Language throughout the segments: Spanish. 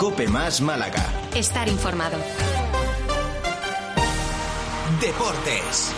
COPE Más Málaga. Estar informado. Deportes.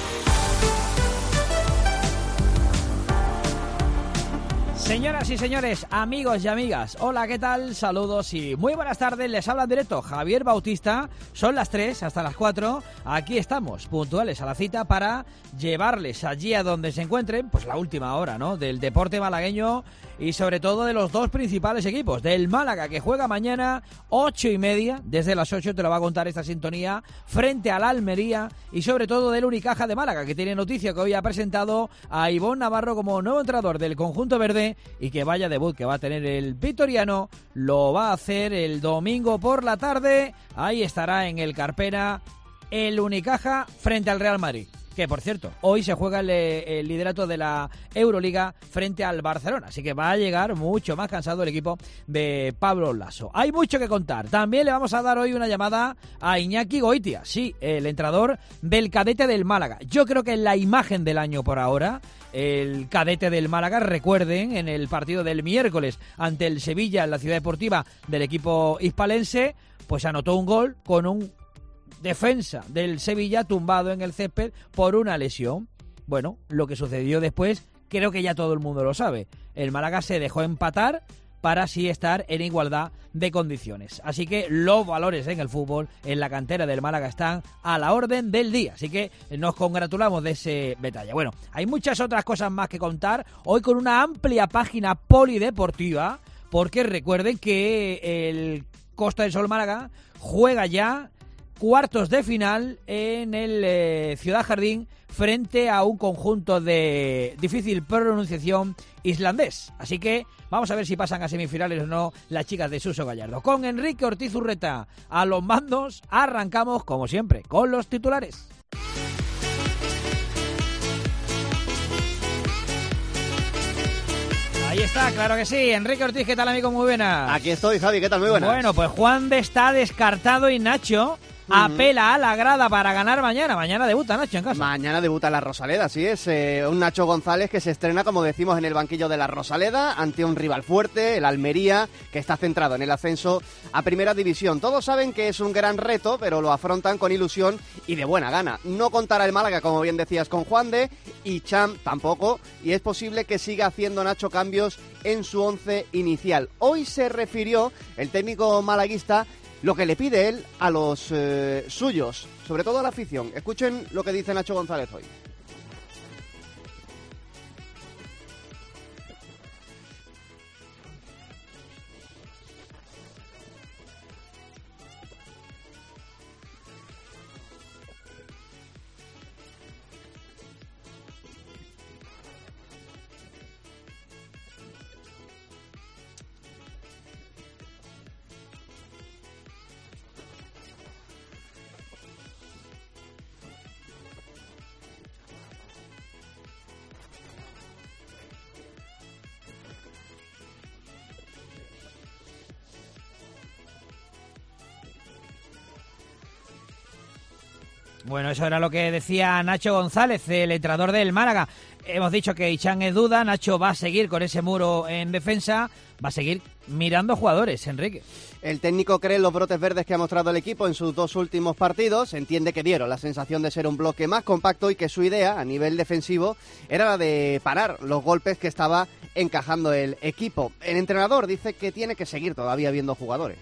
Señoras y señores, amigos y amigas, hola, ¿qué tal? Saludos y muy buenas tardes, les habla en directo Javier Bautista, son las 3 hasta las 4, aquí estamos, puntuales a la cita para llevarles allí a donde se encuentren, pues la última hora, ¿no?, del deporte malagueño y sobre todo de los dos principales equipos, del Málaga que juega mañana 8:30, desde las 8 te lo va a contar esta sintonía, frente al Almería y sobre todo del Unicaja de Málaga, que tiene noticia que hoy ha presentado a Ivonne Navarro como nuevo entrenador del conjunto verde. Y que vaya debut que va a tener el vitoriano, lo va a hacer el domingo por la tarde, ahí estará en el Carpena el Unicaja frente al Real Madrid, que por cierto, hoy se juega el liderato de la Euroliga frente al Barcelona, así que va a llegar mucho más cansado el equipo de Pablo Lasso. Hay mucho que contar, también le vamos a dar hoy una llamada a Iñaki Goitia, sí, el entrenador del cadete del Málaga. Yo creo que es la imagen del año por ahora. El cadete del Málaga, recuerden, en el partido del miércoles ante el Sevilla en la Ciudad Deportiva del equipo hispalense, pues anotó un gol con un defensa del Sevilla tumbado en el césped por una lesión. Bueno, lo que sucedió después creo que ya todo el mundo lo sabe. El Málaga se dejó empatar para así estar en igualdad de condiciones. Así que los valores en el fútbol, en la cantera del Málaga, están a la orden del día. Así que nos congratulamos de ese detalle. Bueno, hay muchas otras cosas más que contar, hoy con una amplia página polideportiva, porque recuerden que el Costa del Sol Málaga juega ya cuartos de final en el Ciudad Jardín frente a un conjunto de difícil pronunciación islandés. Así que vamos a ver si pasan a semifinales o no las chicas de Suso Gallardo. Con Enrique Ortiz Urreta a los mandos, arrancamos como siempre con los titulares. Ahí está, claro que sí. Enrique Ortiz, ¿qué tal, amigo? Muy buenas. Aquí estoy, Javi, ¿qué tal? Muy buenas. Bueno, pues Juan de está descartado y Nacho apela a la grada para ganar mañana. Mañana debuta Nacho en casa. Mañana debuta la Rosaleda, así es. Un Nacho González que se estrena, como decimos, en el banquillo de la Rosaleda ante un rival fuerte, el Almería, que está centrado en el ascenso a Primera División. Todos saben que es un gran reto, pero lo afrontan con ilusión y de buena gana. No contará el Málaga, como bien decías, con Juan de, y Cham tampoco, y es posible que siga haciendo Nacho cambios en su once inicial. Hoy se refirió el técnico malaguista lo que le pide él a los suyos, sobre todo a la afición. Escuchen lo que dice Nacho González hoy. Bueno, eso era lo que decía Nacho González, el entrenador del Málaga. Hemos dicho que Ichan es duda, Nacho va a seguir con ese muro en defensa, va a seguir mirando jugadores, Enrique. El técnico cree en los brotes verdes que ha mostrado el equipo en sus dos últimos partidos, entiende que dieron la sensación de ser un bloque más compacto y que su idea a nivel defensivo era la de parar los golpes que estaba encajando el equipo. El entrenador dice que tiene que seguir todavía viendo jugadores.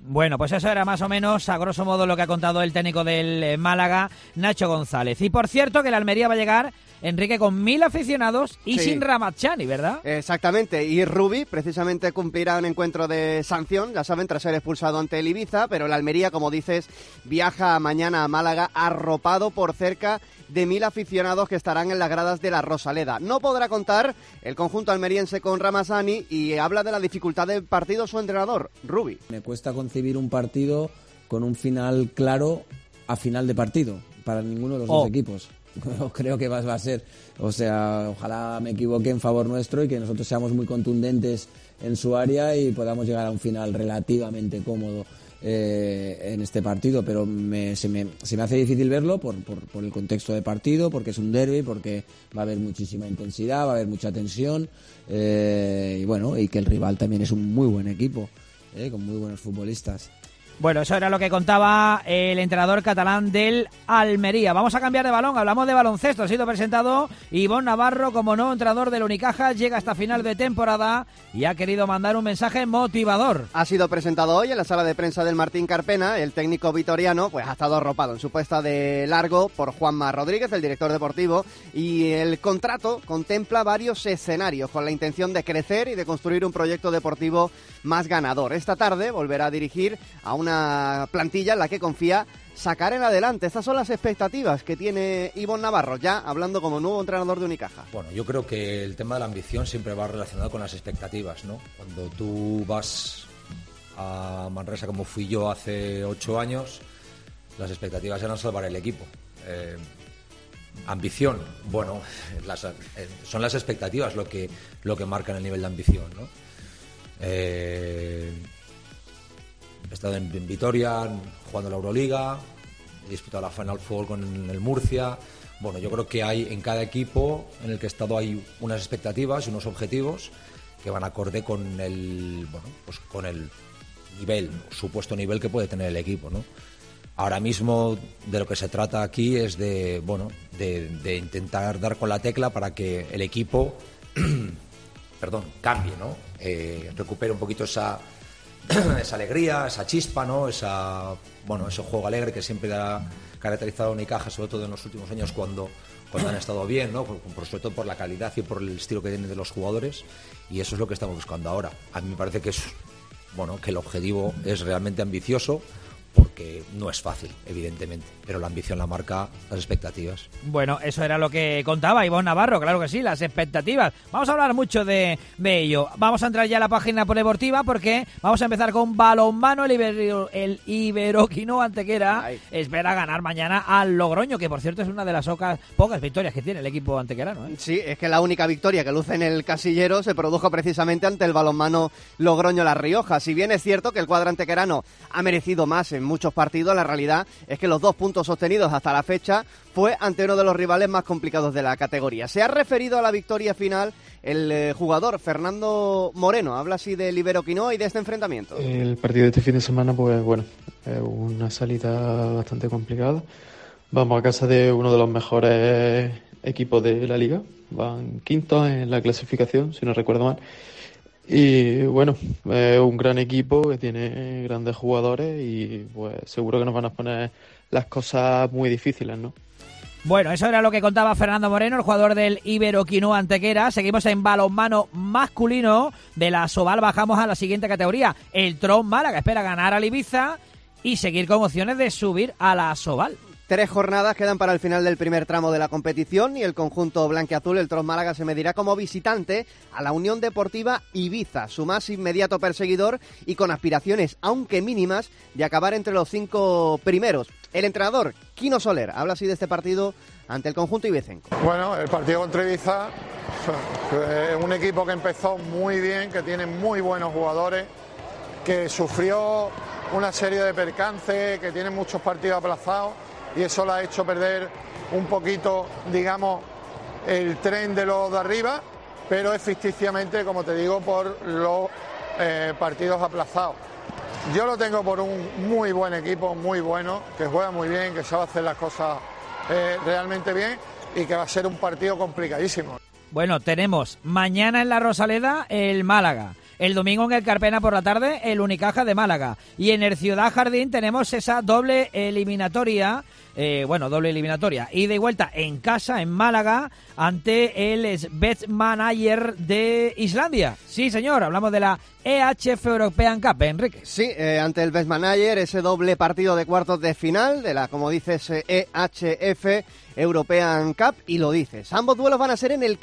Bueno, pues eso era más o menos, a grosso modo, lo que ha contado el técnico del Málaga, Nacho González. Y por cierto, que la Almería va a llegar, Enrique, con 1000 aficionados y sin Ramazani, ¿verdad? Exactamente, y Rubi precisamente cumplirá un encuentro de sanción, ya saben, tras ser expulsado ante el Ibiza, pero la Almería, como dices, viaja mañana a Málaga arropado por cerca de 1000 aficionados que estarán en las gradas de la Rosaleda. No podrá contar el conjunto almeriense con Ramazani y habla de la dificultad del partido su entrenador, Rubi. Me cuesta concebir un partido con un final claro a final de partido para ninguno de los dos equipos. Creo que va a ser, o sea, ojalá me equivoque en favor nuestro y que nosotros seamos muy contundentes en su área y podamos llegar a un final relativamente cómodo en este partido, pero se me hace difícil verlo por el contexto de partido, porque es un derbi, porque va a haber muchísima intensidad, va a haber mucha tensión y bueno, y que el rival también es un muy buen equipo, con muy buenos futbolistas. Bueno, eso era lo que contaba el entrenador catalán del Almería. Vamos a cambiar de balón, hablamos de baloncesto. Ha sido presentado Ivonne Navarro como nuevo entrenador del Unicaja. Llega hasta final de temporada y ha querido mandar un mensaje motivador. Ha sido presentado hoy en la sala de prensa del Martín Carpena. El técnico vitoriano pues ha estado arropado en su puesta de largo por Juanma Rodríguez, el director deportivo, y el contrato contempla varios escenarios con la intención de crecer y de construir un proyecto deportivo más ganador. Esta tarde volverá a dirigir a una plantilla en la que confía sacar en adelante. Estas son las expectativas que tiene Ivonne Navarro, ya hablando como nuevo entrenador de Unicaja. Bueno, yo creo que el tema de la ambición siempre va relacionado con las expectativas, ¿no? Cuando tú vas a Manresa, como fui yo hace 8 años, las expectativas eran salvar el equipo. Ambición, bueno, son las expectativas lo que marcan el nivel de ambición, ¿no? He estado en Vitoria jugando la Euroliga, he disputado la Final Four con el Murcia. Bueno, yo creo que hay en cada equipo en el que he estado hay unas expectativas y unos objetivos que van acorde con el nivel, supuesto nivel que puede tener el equipo, ¿no? Ahora mismo de lo que se trata aquí es de intentar dar con la tecla para que el equipo cambie, ¿no? Recupere un poquito esa alegría, esa chispa, ¿no? Ese juego alegre que siempre ha caracterizado a Unicaja, sobre todo en los últimos años cuando han estado bien, ¿no? Sobre todo por la calidad y por el estilo que tienen de los jugadores, y eso es lo que estamos buscando ahora. A mí me parece que que el objetivo es realmente ambicioso, porque no es fácil, evidentemente, pero la ambición la marca las expectativas. Bueno, eso era lo que contaba Ivonne Navarro, claro que sí, las expectativas. Vamos a hablar mucho de ello. Vamos a entrar ya a la página polideportiva porque vamos a empezar con balonmano. El Iberoquino Antequera espera ganar mañana al Logroño, que por cierto es una de las pocas victorias que tiene el equipo antequerano, ¿eh? Sí, es que la única victoria que luce en el casillero se produjo precisamente ante el balonmano Logroño La Rioja. Si bien es cierto que el cuadro antequerano ha merecido más en muchos partidos, la realidad es que los 2 puntos sostenidos hasta la fecha fue ante uno de los rivales más complicados de la categoría. Se ha referido a la victoria final el jugador Fernando Moreno, habla así del Iberoquino y de este enfrentamiento. El partido de este fin de semana, pues bueno, es una salida bastante complicada. Vamos a casa de uno de los mejores equipos de la liga, van quintos en la clasificación, si no recuerdo mal. Y bueno, es un gran equipo que tiene grandes jugadores y pues seguro que nos van a poner las cosas muy difíciles, ¿no? Bueno, eso era lo que contaba Fernando Moreno, el jugador del Iberoquino Antequera. Seguimos en balonmano masculino. De la Sobal bajamos a la siguiente categoría. El Tron Málaga espera ganar al Ibiza y seguir con opciones de subir a la Sobal. 3 jornadas quedan para el final del primer tramo de la competición y el conjunto blanquiazul, el Tron Málaga, se medirá como visitante a la Unión Deportiva Ibiza, su más inmediato perseguidor y con aspiraciones, aunque mínimas, de acabar entre los 5 primeros. El entrenador, Quino Soler, habla así de este partido ante el conjunto ibicenco. Bueno, el partido contra Ibiza es un equipo que empezó muy bien, que tiene muy buenos jugadores, que sufrió una serie de percances, que tiene muchos partidos aplazados, y eso le ha hecho perder un poquito, digamos, el tren de los de arriba, pero es ficticiamente, como te digo, por los partidos aplazados. Yo lo tengo por un muy buen equipo, muy bueno, que juega muy bien, que sabe hacer las cosas realmente bien y que va a ser un partido complicadísimo. Bueno, tenemos mañana en la Rosaleda el Málaga, El domingo en el Carpena por la tarde, el Unicaja de Málaga. Y en el Ciudad Jardín tenemos esa doble eliminatoria. Doble eliminatoria. Ida y vuelta en casa, en Málaga, ante el Svetmanager de Islandia. Sí, señor, hablamos de la EHF European Cup, Enrique. Sí, ante el Svetmanager, ese doble partido de cuartos de final de la, como dices, EHF European Cup, y lo dices. Ambos duelos van a ser en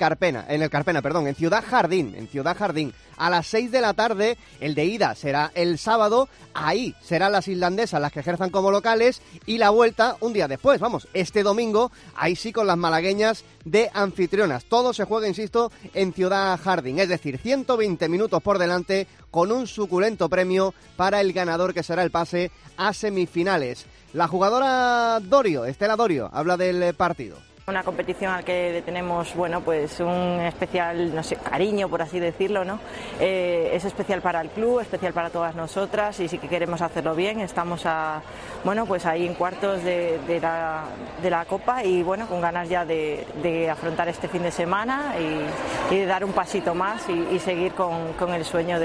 Ciudad Jardín, a las 6 de la tarde. El de ida será el sábado, ahí serán las islandesas las que ejerzan como locales, y la vuelta un día después, este domingo, ahí sí con las malagueñas de anfitrionas. Todo se juega, insisto, en Ciudad Jardín, es decir, 120 minutos por delante, con un suculento premio para el ganador, que será el pase a semifinales. La jugadora Estela Dorio, habla del partido. Una competición al que le tenemos, pues un especial, cariño, por así decirlo, ¿no? Es especial para el club, especial para todas nosotras, y sí que queremos hacerlo bien. Estamos pues ahí en cuartos de la Copa, y con ganas ya de afrontar este fin de semana y de dar un pasito más y seguir con el sueño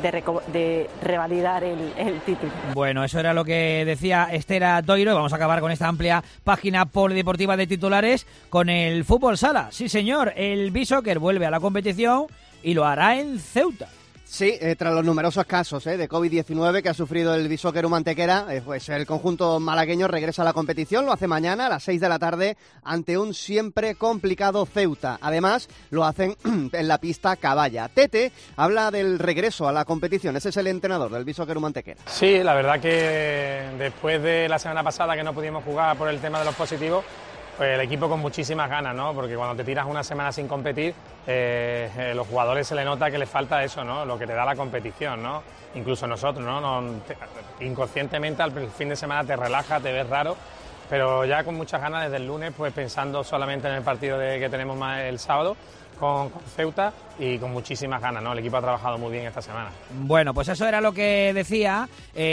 de revalidar el título. Bueno, eso era lo que decía Estela Doiro. Vamos a acabar con esta amplia página polideportiva de titulares con el fútbol sala. Sí, señor, el B-Soccer vuelve a la competición y lo hará en Ceuta. Sí, tras los numerosos casos de COVID-19 que ha sufrido el B-Soccer Humantequera, pues el conjunto malagueño regresa a la competición. Lo hace mañana a las 6 de la tarde ante un siempre complicado Ceuta. Además, lo hacen en la pista Caballa. Tete habla del regreso a la competición. Ese es el entrenador del B-Soccer Humantequera. Sí, la verdad que después de la semana pasada que no pudimos jugar por el tema de los positivos, pues el equipo con muchísimas ganas, ¿no? Porque cuando te tiras una semana sin competir, los jugadores se le nota que les falta eso, ¿no? Lo que te da la competición, ¿no? Incluso nosotros, ¿no? Inconscientemente al fin de semana te relajas, te ves raro, pero ya con muchas ganas desde el lunes, pues pensando solamente en el partido que tenemos el sábado con Ceuta, y con muchísimas ganas, ¿no? El equipo ha trabajado muy bien esta semana. Bueno, pues eso era lo que decía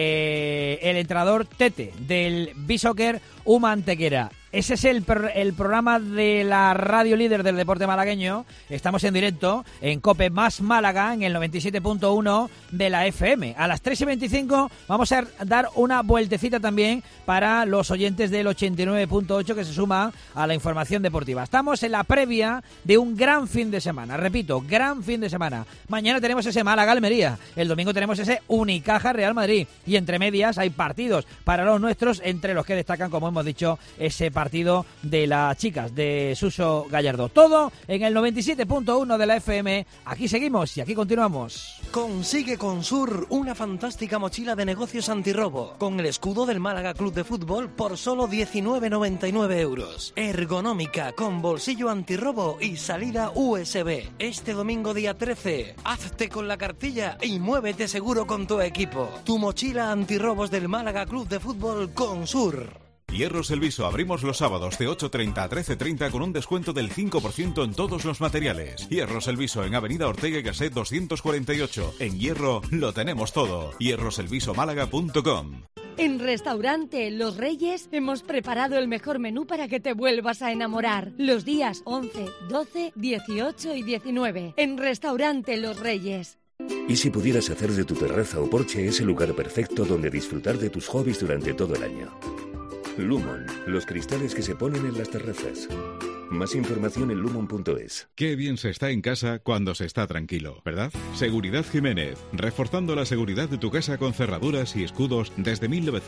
el entrenador Tete del B-Soccer Humantequera. Ese es el programa de la radio líder del deporte malagueño. Estamos en directo en COPE más Málaga, en el 97.1 de la FM. A las 3:25 vamos a dar una vueltecita también para los oyentes del 89.8 que se suman a la información deportiva. Estamos en la previa de un gran fin de semana. Repito, gran fin de semana. Mañana tenemos ese Málaga-Almería. El domingo tenemos ese Unicaja-Real Madrid. Y entre medias hay partidos para los nuestros, entre los que destacan, como hemos dicho, ese partido de las chicas de Suso Gallardo. Todo en el 97.1 de la FM. Aquí seguimos y aquí continuamos. Consigue con Sur una fantástica mochila de negocios antirrobo con el escudo del Málaga Club de Fútbol por solo 19,99 euros. Ergonómica, con bolsillo antirrobo y salida USB. Este domingo día 13, hazte con la cartilla y muévete seguro con tu equipo. Tu mochila antirrobos del Málaga Club de Fútbol con Sur. Hierros El Viso, abrimos los sábados de 8:30 a 13:30 con un descuento del 5% en todos los materiales. Hierros El Viso en Avenida Ortega y Gasset 248. En Hierro lo tenemos todo. hierroselvisomálaga.com. En Restaurante Los Reyes hemos preparado el mejor menú para que te vuelvas a enamorar. Los días 11, 12, 18 y 19. En Restaurante Los Reyes. ¿Y si pudieras hacer de tu terraza o porche ese lugar perfecto donde disfrutar de tus hobbies durante todo el año? Lumon, los cristales que se ponen en las terrazas. Más información en lumon.es. Qué bien se está en casa cuando se está tranquilo, ¿verdad? Seguridad Jiménez, reforzando la seguridad de tu casa con cerraduras y escudos desde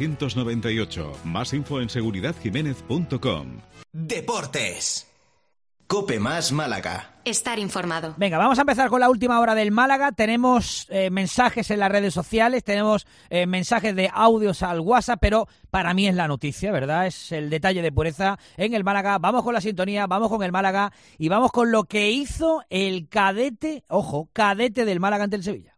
1998. Más info en seguridadjiménez.com. Deportes. COPE más Málaga. Estar informado. Venga, vamos a empezar con la última hora del Málaga. Tenemos mensajes en las redes sociales, tenemos mensajes de audios al WhatsApp, pero para mí es la noticia, ¿verdad? Es el detalle de pureza en el Málaga. Vamos con la sintonía, vamos con el Málaga y vamos con lo que hizo el cadete, ojo, cadete del Málaga ante el Sevilla.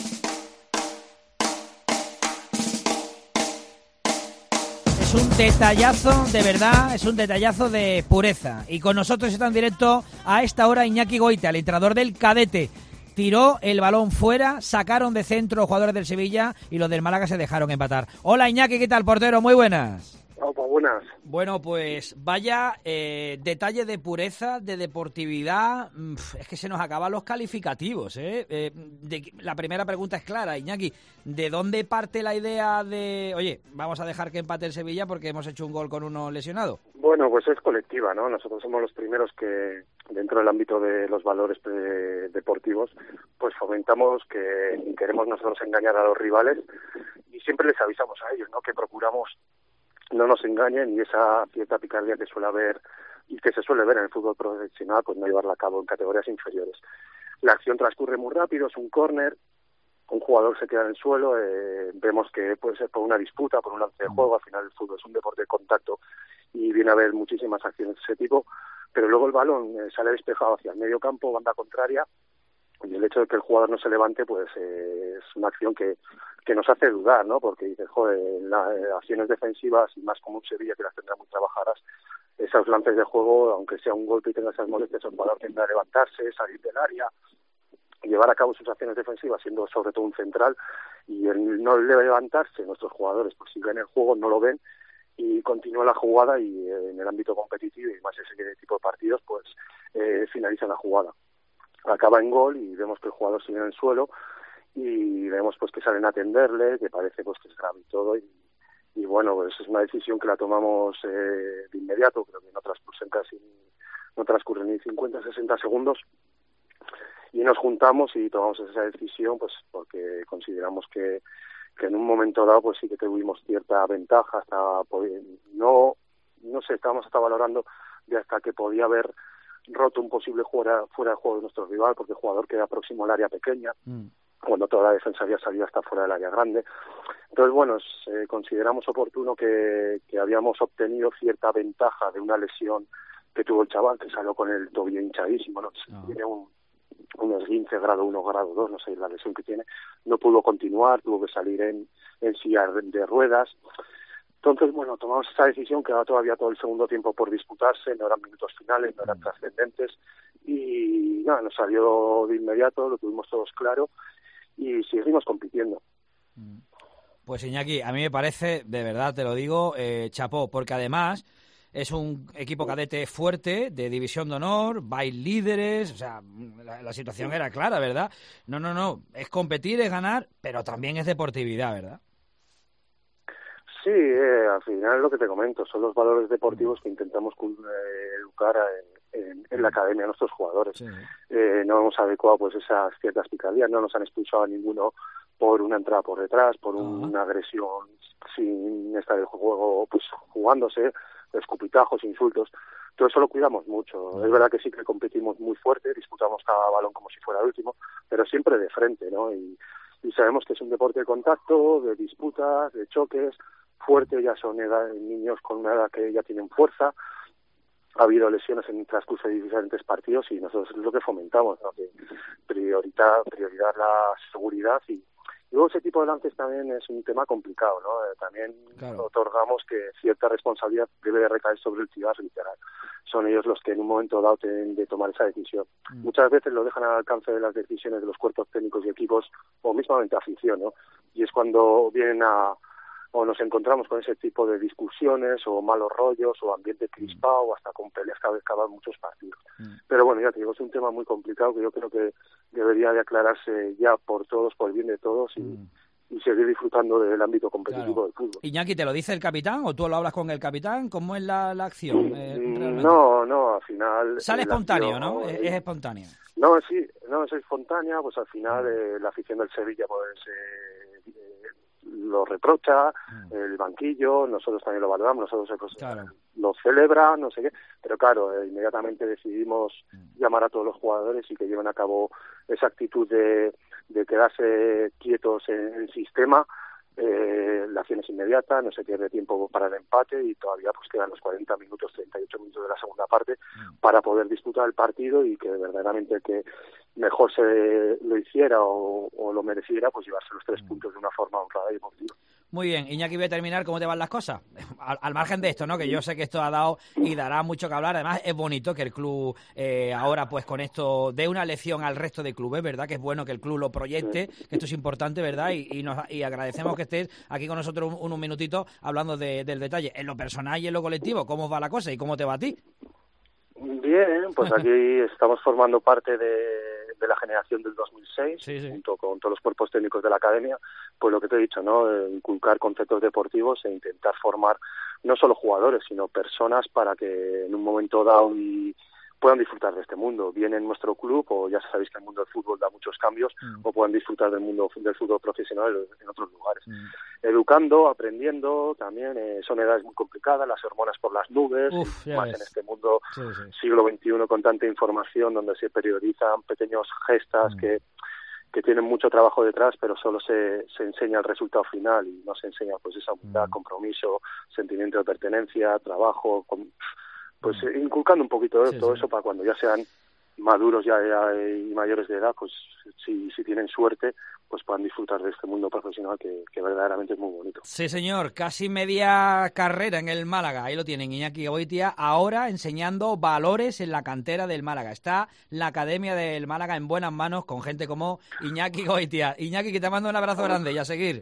Es un detallazo, de verdad, es un detallazo de pureza. Y con nosotros está en directo a esta hora Iñaki Goita, el entrenador del cadete. Tiró el balón fuera, sacaron de centro los jugadores del Sevilla y los del Málaga se dejaron empatar. Hola Iñaki, ¿qué tal, portero? Muy buenas. Pues buenas. Bueno, pues vaya detalle de pureza, de deportividad. Es que se nos acaban los calificativos, ¿eh? La primera pregunta es clara, Iñaki. ¿De dónde parte la idea de, oye, vamos a dejar que empate el Sevilla porque hemos hecho un gol con uno lesionado? Bueno, pues es colectiva, ¿no? Nosotros somos los primeros que, dentro del ámbito de los valores deportivos, pues fomentamos que queremos nosotros engañar a los rivales y siempre les avisamos a ellos, ¿no? Que procuramos no nos engañen y esa cierta picardía que suele haber y que se suele ver en el fútbol profesional, pues no llevarla a cabo en categorías inferiores. La acción transcurre muy rápido, es un córner, un jugador se queda en el suelo, vemos que puede ser por una disputa, por un lance de juego, al final el fútbol es un deporte de contacto y viene a haber muchísimas acciones de ese tipo, pero luego el balón sale despejado hacia el medio campo, banda contraria, y el hecho de que el jugador no se levante, pues es una acción que nos hace dudar, ¿no? Porque dices, joder, las acciones defensivas, y más como un Sevilla que las tendrá muy trabajadas, esos lances de juego, aunque sea un golpe y tenga esas molestias, el jugador tendrá que levantarse, salir del área, llevar a cabo sus acciones defensivas, siendo sobre todo un central, y el no levantarse, nuestros jugadores, pues si ven el juego, no lo ven, y continúa la jugada, y en el ámbito competitivo, y más ese tipo de partidos, pues finaliza la jugada. Acaba en gol y vemos que el jugador sigue en el suelo y vemos pues que salen a atenderle, que parece pues que es grave y todo, y bueno, pues es una decisión que la tomamos de inmediato, creo que no transcurren ni 50, 60 segundos, y nos juntamos y tomamos esa decisión pues porque consideramos que en un momento dado pues sí que tuvimos cierta ventaja, hasta no sé, estábamos hasta valorando de hasta que podía haber roto un posible fuera de juego de nuestro rival, porque el jugador queda próximo al área pequeña, cuando toda la defensa había salido hasta fuera del área grande. Entonces, bueno, consideramos oportuno que habíamos obtenido cierta ventaja de una lesión que tuvo el chaval, que salió con el tobillo hinchadísimo, ¿no? Tiene un esguince grado 1, grado 2, no sé la lesión que tiene, no pudo continuar, tuvo que salir en silla de ruedas. Entonces, bueno, tomamos esa decisión, quedaba todavía todo el segundo tiempo por disputarse, no eran minutos finales, no eran trascendentes, y nada, nos salió de inmediato, lo tuvimos todos claro, y seguimos compitiendo. Pues Iñaki, a mí me parece, de verdad te lo digo, chapó, porque además es un equipo cadete fuerte, de división de honor, vais líderes, o sea, la situación era clara, ¿verdad? No, es competir, es ganar, pero también es deportividad, ¿verdad? Sí, al final es lo que te comento, son los valores deportivos que intentamos educar en la academia a nuestros jugadores. Sí. No hemos adecuado pues esas ciertas picardías, no nos han expulsado a ninguno por una entrada por detrás, por una agresión sin estar el juego pues jugándose, escupitajos, insultos. Todo eso lo cuidamos mucho. Es verdad que sí que competimos muy fuerte, disputamos cada balón como si fuera el último, pero siempre de frente, ¿no? Y sabemos que es un deporte de contacto, de disputas, de choques, fuerte, ya son niños con una edad que ya tienen fuerza. Ha habido lesiones en el transcurso de diferentes partidos y nosotros es lo que fomentamos, ¿no? Que prioridad la seguridad y luego ese tipo de lances también es un tema complicado, ¿no? También otorgamos que cierta responsabilidad debe de recaer sobre el titular literal. Son ellos los que en un momento dado tienen de tomar esa decisión. Muchas veces lo dejan al alcance de las decisiones de los cuerpos técnicos y equipos o mismamente afición, ¿no? Y es cuando vienen o nos encontramos con ese tipo de discusiones o malos rollos o ambiente crispado o hasta con peleas que acaban muchos partidos. Pero bueno, ya te digo, es un tema muy complicado que yo creo que debería de aclararse ya por todos, por el bien de todos y seguir disfrutando del ámbito competitivo del fútbol. Iñaki, ¿te lo dice el capitán o tú lo hablas con el capitán? ¿Cómo es la acción? No, al final... Sale espontáneo, ¿no? Es espontáneo. No, sí, es espontánea, pues al final la afición del Sevilla pues lo reprocha, el banquillo, nosotros también lo valoramos, nosotros pues, lo celebra, no sé qué, pero claro, inmediatamente decidimos llamar a todos los jugadores y que lleven a cabo esa actitud de quedarse quietos en el sistema. La acción es inmediata, no se pierde tiempo para el empate y todavía pues quedan los 40 minutos, 38 minutos de la segunda parte para poder disputar el partido y que verdaderamente el que mejor se lo hiciera o lo mereciera, pues llevarse los 3 puntos de una forma honrada y emotiva. Muy bien, Iñaki, voy a terminar. ¿Cómo te van las cosas? Al margen de esto, ¿no? Que yo sé que esto ha dado y dará mucho que hablar. Además, es bonito que el club ahora, pues con esto, dé una lección al resto de clubes, ¿verdad? Que es bueno que el club lo proyecte, que esto es importante, ¿verdad? Y agradecemos que estés aquí con nosotros un minutito hablando del detalle. En lo personal y en lo colectivo, ¿cómo va la cosa y cómo te va a ti? Bien, pues aquí estamos formando parte de la generación del 2006, junto con todos los cuerpos técnicos de la academia, pues lo que te he dicho, ¿no? Inculcar conceptos deportivos e intentar formar no solo jugadores, sino personas para que en un momento dado puedan disfrutar de este mundo, bien en nuestro club, o ya sabéis que el mundo del fútbol da muchos cambios, o puedan disfrutar del mundo del fútbol profesional en otros lugares. Educando, aprendiendo, también son edades muy complicadas, las hormonas por las nubes, más en este mundo siglo XXI con tanta información donde se periodizan pequeños gestas que tienen mucho trabajo detrás, pero solo se enseña el resultado final y no se enseña pues esa humildad, compromiso, sentimiento de pertenencia, trabajo, pues inculcando un poquito de todo eso para cuando ya sean maduros ya y mayores de edad, pues si tienen suerte, pues puedan disfrutar de este mundo profesional que verdaderamente es muy bonito. Sí, señor, casi media carrera en el Málaga, ahí lo tienen, Iñaki Goitia, ahora enseñando valores en la cantera del Málaga. Está la Academia del Málaga en buenas manos con gente como Iñaki Goitia. Iñaki, que te mando un abrazo grande y a seguir.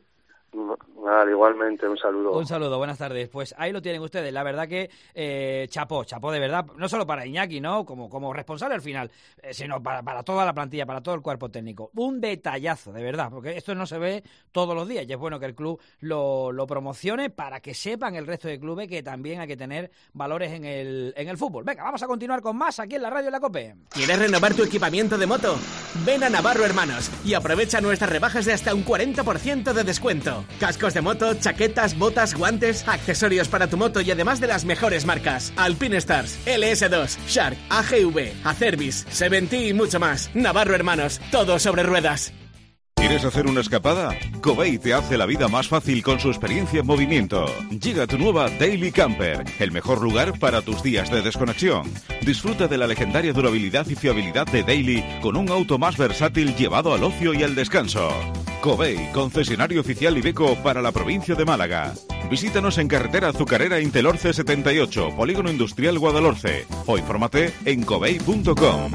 Vale, igualmente, un saludo. Un saludo, buenas tardes. Pues ahí lo tienen ustedes, la verdad que chapó de verdad, no solo para Iñaki, ¿no? Como responsable al final, sino para toda la plantilla, para todo el cuerpo técnico. Un detallazo, de verdad, porque esto no se ve todos los días y es bueno que el club lo promocione para que sepan el resto de clubes que también hay que tener valores en el fútbol. Venga, vamos a continuar con más aquí en la radio de la COPE. ¿Quieres renovar tu equipamiento de moto? Ven a Navarro Hermanos y aprovecha nuestras rebajas de hasta un 40% de descuento. Cascos de moto, chaquetas, botas, guantes, accesorios para tu moto y además de las mejores marcas: Alpine Stars, LS2, Shark, AGV, Acerbis, Seventí y mucho más. Navarro Hermanos, todo sobre ruedas. ¿Quieres hacer una escapada? Covey te hace la vida más fácil con su experiencia en movimiento. Llega tu nueva Daily Camper, el mejor lugar para tus días de desconexión. Disfruta de la legendaria durabilidad y fiabilidad de Daily con un auto más versátil llevado al ocio y al descanso. Covey, concesionario oficial Iveco para la provincia de Málaga. Visítanos en carretera Azucarera Intelorce 78, Polígono Industrial Guadalhorce, o infórmate en covey.com.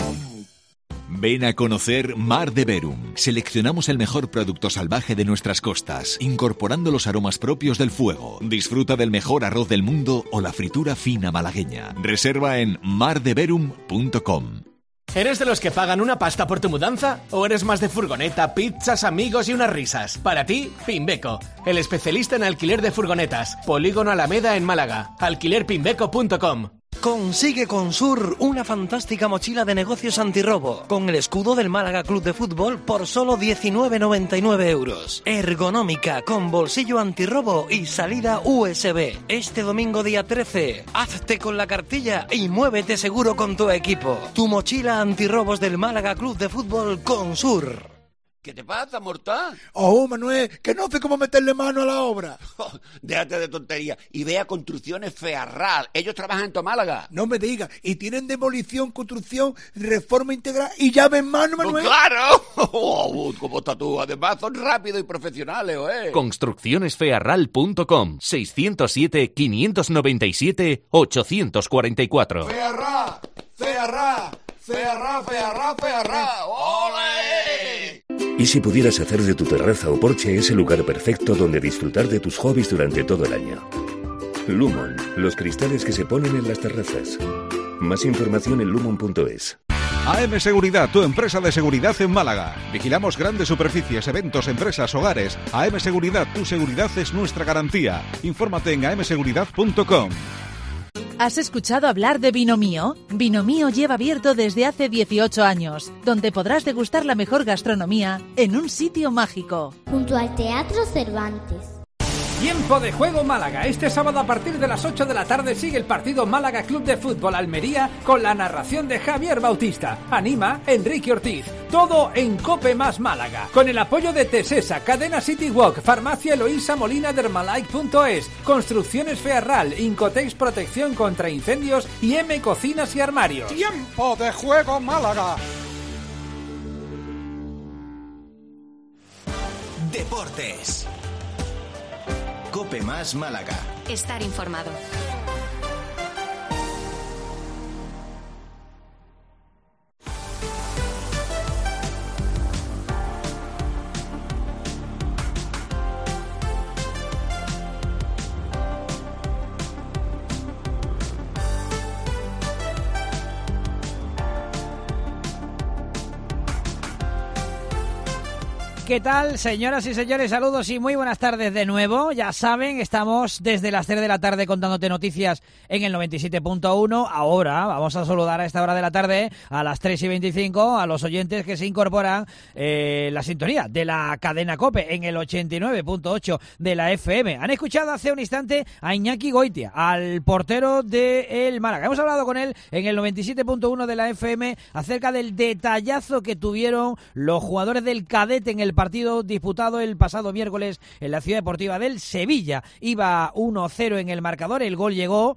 Ven a conocer Mar de Verum. Seleccionamos el mejor producto salvaje de nuestras costas, incorporando los aromas propios del fuego. Disfruta del mejor arroz del mundo o la fritura fina malagueña. Reserva en mardeverum.com. ¿Eres de los que pagan una pasta por tu mudanza? ¿O eres más de furgoneta, pizzas, amigos y unas risas? Para ti, Pimbeco, el especialista en alquiler de furgonetas. Polígono Alameda en Málaga. alquilerpimbeco.com. Consigue con Sur una fantástica mochila de negocios antirrobo con el escudo del Málaga Club de Fútbol por solo 19,99 euros. Ergonómica, con bolsillo antirrobo y salida USB. Este domingo día 13, hazte con la cartilla y muévete seguro con tu equipo. Tu mochila antirrobos del Málaga Club de Fútbol con Sur. ¿Qué te pasa, mortal? Oh, Manuel, que no sé cómo meterle mano a la obra. Déjate de tontería y ve a Construcciones Fearral. Ellos trabajan en tu Málaga. No me digas. Y tienen demolición, construcción, reforma integral y llave en mano, Manuel. ¡Oh, claro! ¿Cómo estás tú? Además son rápidos y profesionales, ¿eh? Construccionesfearral.com 607-597-844. ¡Fearral! ¡Fearral! ¡Fearral, Fearral, Fearral! ¡Ole! ¿Y si pudieras hacer de tu terraza o porche ese lugar perfecto donde disfrutar de tus hobbies durante todo el año? Lumon, los cristales que se ponen en las terrazas. Más información en lumon.es. AM Seguridad, tu empresa de seguridad en Málaga. Vigilamos grandes superficies, eventos, empresas, hogares. AM Seguridad, tu seguridad es nuestra garantía. Infórmate en amseguridad.com. ¿Has escuchado hablar de Vino Mío? Vino Mío lleva abierto desde hace 18 años, donde podrás degustar la mejor gastronomía en un sitio mágico. Junto al Teatro Cervantes. Tiempo de juego Málaga. Este sábado a partir de las 8 de la tarde sigue el partido Málaga Club de Fútbol Almería con la narración de Javier Bautista. Anima Enrique Ortiz. Todo en COPE más Málaga. Con el apoyo de Tesesa, Cadena City Walk, Farmacia Eloísa Molina, Dermalike.es, Construcciones Fearral, Incotex Protección contra Incendios y M Cocinas y Armarios. Tiempo de juego Málaga. Deportes. COPE más Málaga. Estar informado. ¿Qué tal, señoras y señores? Saludos y muy buenas tardes de nuevo. Ya saben, estamos desde las 3 de la tarde contándote noticias en el 97.1. Ahora vamos a saludar a esta hora de la tarde, a las 3:25, a los oyentes que se incorporan la sintonía de la cadena COPE en el 89.8 de la FM. Han escuchado hace un instante a Iñaki Goitia, al portero del Málaga. Hemos hablado con él en el 97.1 de la FM acerca del detallazo que tuvieron los jugadores del cadete en el partido disputado el pasado miércoles en la Ciudad Deportiva del Sevilla. Iba 1-0 en el marcador, el gol llegó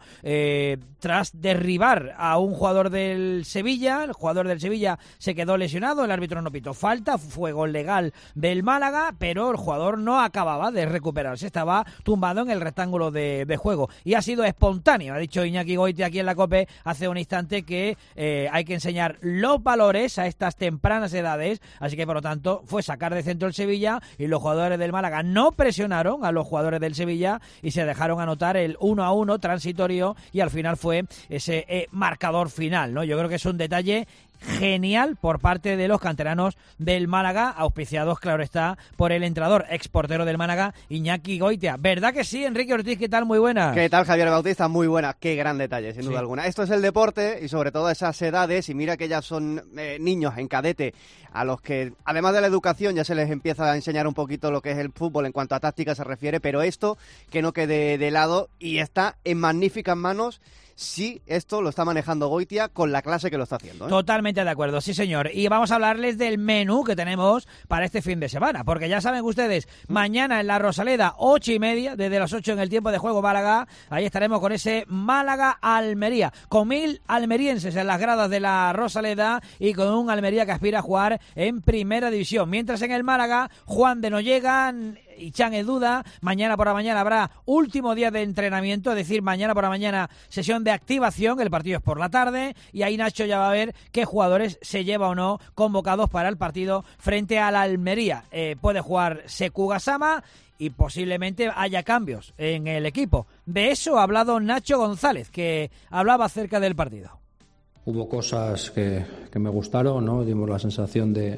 tras derribar a un jugador del Sevilla. El jugador del Sevilla se quedó lesionado, el árbitro no pitó falta, fue gol legal del Málaga, pero el jugador no acababa de recuperarse, estaba tumbado en el rectángulo de juego y ha sido espontáneo. Ha dicho Iñaki Goitia aquí en la COPE hace un instante que hay que enseñar los valores a estas tempranas edades, así que por lo tanto fue sacar de centro el Sevilla y los jugadores del Málaga no presionaron a los jugadores del Sevilla y se dejaron anotar el 1-1 transitorio y al final fue ese marcador final, ¿no? Yo creo que es un detalle genial por parte de los canteranos del Málaga, auspiciados, claro está, por el entrenador, exportero del Málaga, Iñaki Goitia. ¿Verdad que sí, Enrique Ortiz? ¿Qué tal? Muy buena. ¿Qué tal, Javier Bautista? Muy buena. Qué gran detalle, sin duda alguna. Esto es el deporte y sobre todo esas edades, y mira que ya son niños en cadete, a los que, además de la educación, ya se les empieza a enseñar un poquito lo que es el fútbol en cuanto a táctica se refiere, pero esto que no quede de lado y está en magníficas manos. Sí, esto lo está manejando Goitia con la clase que lo está haciendo, ¿eh? Totalmente de acuerdo, sí señor. Y vamos a hablarles del menú que tenemos para este fin de semana, porque ya saben ustedes, mañana en la Rosaleda, 8:30, desde las 8 en el tiempo de juego Málaga, ahí estaremos con ese Málaga-Almería, con 1000 almerienses en las gradas de la Rosaleda y con un Almería que aspira a jugar en Primera División. Mientras en el Málaga, Juan de Nollega y Chan Eduda, mañana por la mañana habrá último día de entrenamiento, es decir, mañana por la mañana sesión de activación, el partido es por la tarde y ahí Nacho ya va a ver qué jugadores se lleva o no convocados para el partido frente a la Almería. Puede jugar Sekou Gassama y posiblemente haya cambios en el equipo. De eso ha hablado Nacho González, que hablaba acerca del partido. Hubo cosas que me gustaron, ¿no? Dimos la sensación de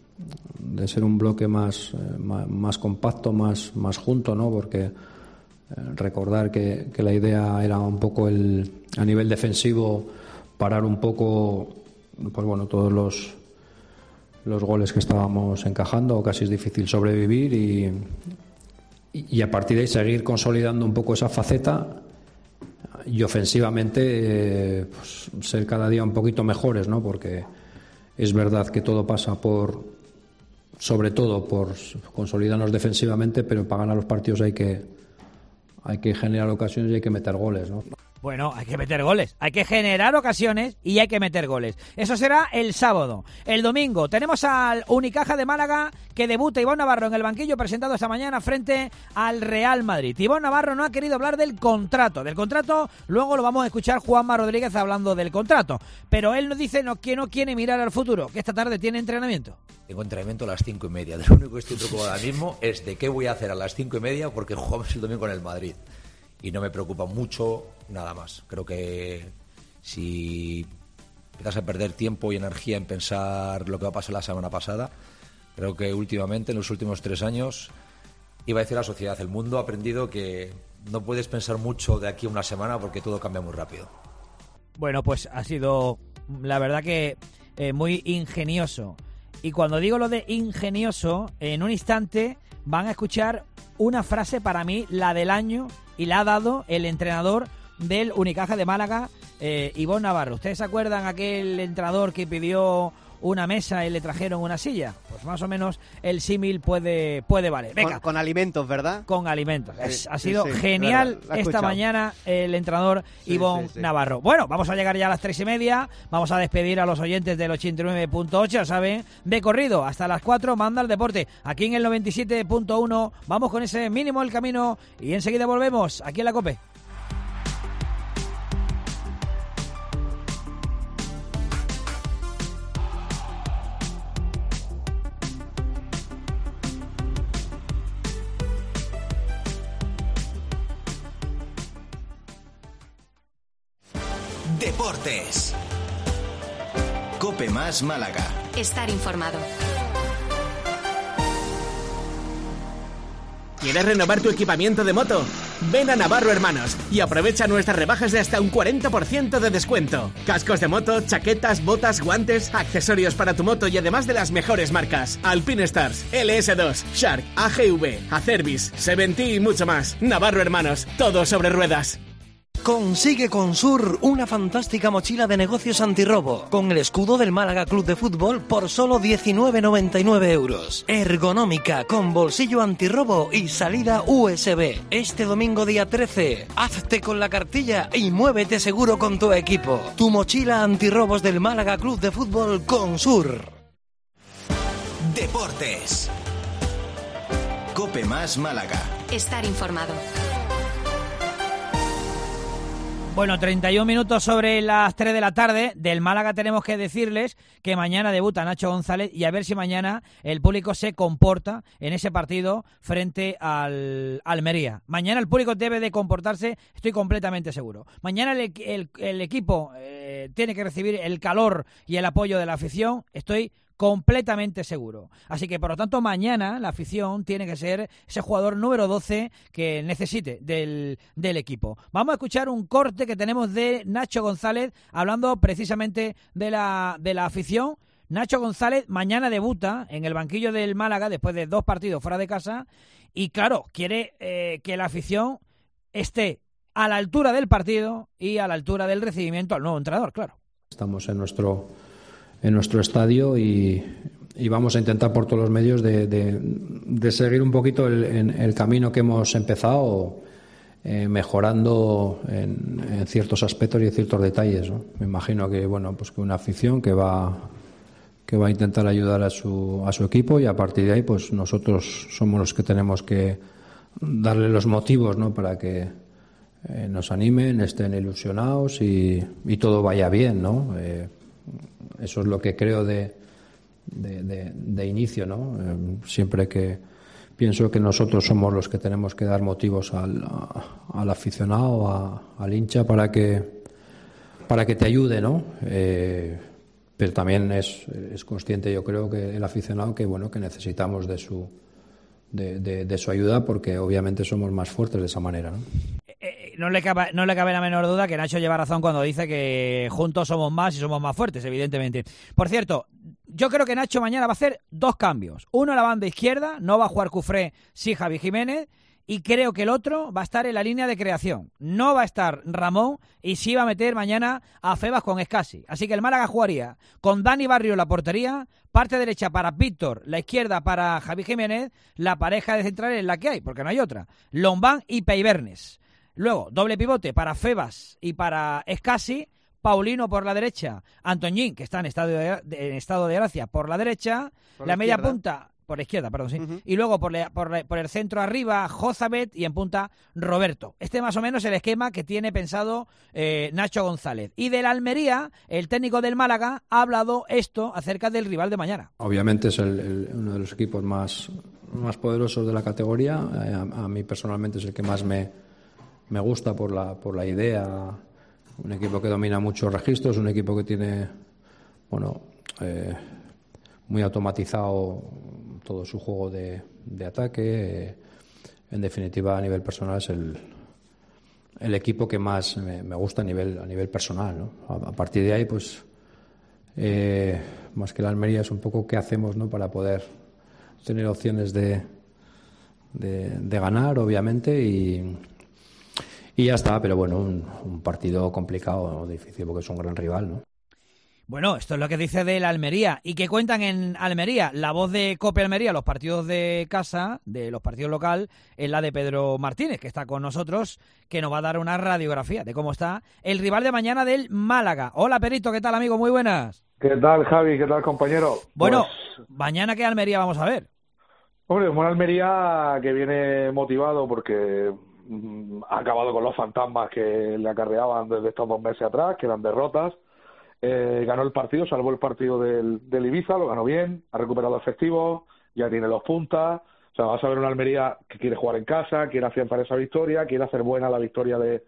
ser un bloque más compacto, más junto, ¿no? Porque recordar que la idea era un poco a nivel defensivo parar un poco, pues bueno, todos los goles que estábamos encajando, casi es difícil sobrevivir y a partir de ahí seguir consolidando un poco esa faceta y ofensivamente pues ser cada día un poquito mejores, ¿no? Porque es verdad que todo pasa sobre todo por consolidarnos defensivamente, pero para ganar los partidos hay que generar ocasiones y hay que meter goles, ¿no? Bueno, hay que meter goles, hay que generar ocasiones y hay que meter goles. Eso será el sábado. El domingo tenemos al Unicaja de Málaga que debuta Iván Navarro en el banquillo, presentado esta mañana frente al Real Madrid. Iván Navarro no ha querido hablar del contrato. Luego lo vamos a escuchar Juanma Rodríguez hablando del contrato. Pero él nos dice que no quiere mirar al futuro, que esta tarde tiene entrenamiento. Tengo entrenamiento a las 5:30. Lo único que estoy preocupado ahora mismo es de qué voy a hacer a las 5:30 porque jugamos el domingo con el Madrid. Y no me preocupa mucho nada más. Creo que si empiezas a perder tiempo y energía en pensar lo que va a pasar la semana pasada, creo que últimamente, en los últimos 3 años, iba a decir la sociedad, el mundo ha aprendido que no puedes pensar mucho de aquí a una semana porque todo cambia muy rápido. Bueno, pues ha sido, la verdad que muy ingenioso. Y cuando digo lo de ingenioso, en un instante van a escuchar una frase para mí, la del año, y la ha dado el entrenador del Unicaja de Málaga, Iván Navarro. ¿Ustedes se acuerdan aquel entrenador que pidió una mesa y le trajeron una silla? Pues más o menos el símil puede valer. Venga. Con alimentos, ¿verdad? Con alimentos. Sí, ha sido sí, genial claro, esta mañana el entrenador Ivonne Navarro. Bueno, vamos a llegar ya a las 3:30. Vamos a despedir a los oyentes del 89.8, ya saben, de corrido hasta las 4, manda el deporte. Aquí en el 97.1 vamos con ese mínimo el camino y enseguida volvemos aquí en la COPE. Deportes. COPE más Málaga. Estar informado. ¿Quieres renovar tu equipamiento de moto? Ven a Navarro Hermanos y aprovecha nuestras rebajas de hasta un 40% de descuento. Cascos de moto, chaquetas, botas, guantes, accesorios para tu moto y además de las mejores marcas. Alpine Stars, LS2, Shark, AGV, Acerbis, Seventí y mucho más. Navarro Hermanos, todo sobre ruedas. Consigue con Sur una fantástica mochila de negocios antirrobo con el escudo del Málaga Club de Fútbol por solo 19,99 euros. Ergonómica, con bolsillo antirrobo y salida USB. Este domingo día 13, hazte con la cartilla y muévete seguro con tu equipo. Tu mochila antirrobos del Málaga Club de Fútbol con Sur. Deportes. COPE más Málaga. Estar informado. Bueno, 31 minutos sobre las 3 de la tarde. Del Málaga tenemos que decirles que mañana debuta Nacho González y a ver si mañana el público se comporta en ese partido frente al Almería. Mañana el público debe de comportarse, estoy completamente seguro. Mañana el equipo tiene que recibir el calor y el apoyo de la afición, estoy completamente seguro. Así que, por lo tanto, mañana la afición tiene que ser ese jugador número 12 que necesite del equipo. Vamos a escuchar un corte que tenemos de Nacho González hablando precisamente de la afición. Nacho González mañana debuta en el banquillo del Málaga después de 2 partidos fuera de casa y, claro, quiere que la afición esté a la altura del partido y a la altura del recibimiento al nuevo entrenador, claro. Estamos en nuestro estadio y vamos a intentar por todos los medios de seguir un poquito el camino que hemos empezado, mejorando en ciertos aspectos y en ciertos detalles, ¿no? Me imagino que pues que una afición que va a intentar ayudar a su equipo y a partir de ahí pues nosotros somos los que tenemos que darle los motivos, ¿no? Para que nos animen, estén ilusionados y todo vaya bien, ¿no? Eso es lo que creo de inicio, ¿no? Siempre que pienso que nosotros somos los que tenemos que dar motivos al aficionado, al hincha para que te ayude, ¿no? Pero también es consciente, yo creo, que el aficionado que necesitamos de su ayuda porque obviamente somos más fuertes de esa manera, ¿no? No le cabe la menor duda que Nacho lleva razón cuando dice que juntos somos más y somos más fuertes, evidentemente. Por cierto, yo creo que Nacho mañana va a hacer 2 cambios. Uno en la banda izquierda, no va a jugar Cufré, sí Javi Jiménez, y creo que el otro va a estar en la línea de creación. No va a estar Ramón y sí va a meter mañana a Febas con Escasi. Así que el Málaga jugaría con Dani Barrio en la portería, parte derecha para Víctor, la izquierda para Javi Jiménez, la pareja de centrales es la que hay, porque no hay otra. Lombán y Peibernes. Luego, doble pivote para Febas y para Escasi, Paulino por la derecha, Antoñín, que está en estado de gracia, por la derecha, por la media punta, por la izquierda, perdón, sí, y luego por el centro arriba, Jozabet y en punta, Roberto. Este más o menos el esquema que tiene pensado Nacho González. Y del Almería, el técnico del Málaga ha hablado esto acerca del rival de mañana. Obviamente es uno de los equipos más poderosos de la categoría. A mí personalmente es el que más me gusta por la idea. Un equipo que domina muchos registros, un equipo que tiene muy automatizado todo su juego de ataque. En definitiva, a nivel personal es el equipo que más me gusta a nivel personal, ¿no? A partir de ahí, pues más que la Almería es un poco qué hacemos, ¿no? Para poder tener opciones de ganar, obviamente, y ya está. Pero bueno, un partido complicado, ¿no? Difícil, porque es un gran rival, ¿no? Bueno, esto es lo que dice del Almería. ¿Y qué cuentan en Almería? La voz de COPE Almería, los partidos de casa, de los partidos local, es la de Pedro Martínez, que está con nosotros, que nos va a dar una radiografía de cómo está el rival de mañana del Málaga. Hola, Perito, ¿qué tal, amigo? Muy buenas. ¿Qué tal, Javi? ¿Qué tal, compañero? Bueno, mañana ¿qué Almería vamos a ver? Hombre, una Almería que viene motivado porque ha acabado con los fantasmas que le acarreaban desde estos 2 meses atrás, que eran derrotas. Ganó el partido, salvó el partido del Ibiza, lo ganó bien, ha recuperado efectivos, ya tiene los puntas. O sea, vas a ver una Almería que quiere jugar en casa, quiere afianzar esa victoria, quiere hacer buena la victoria de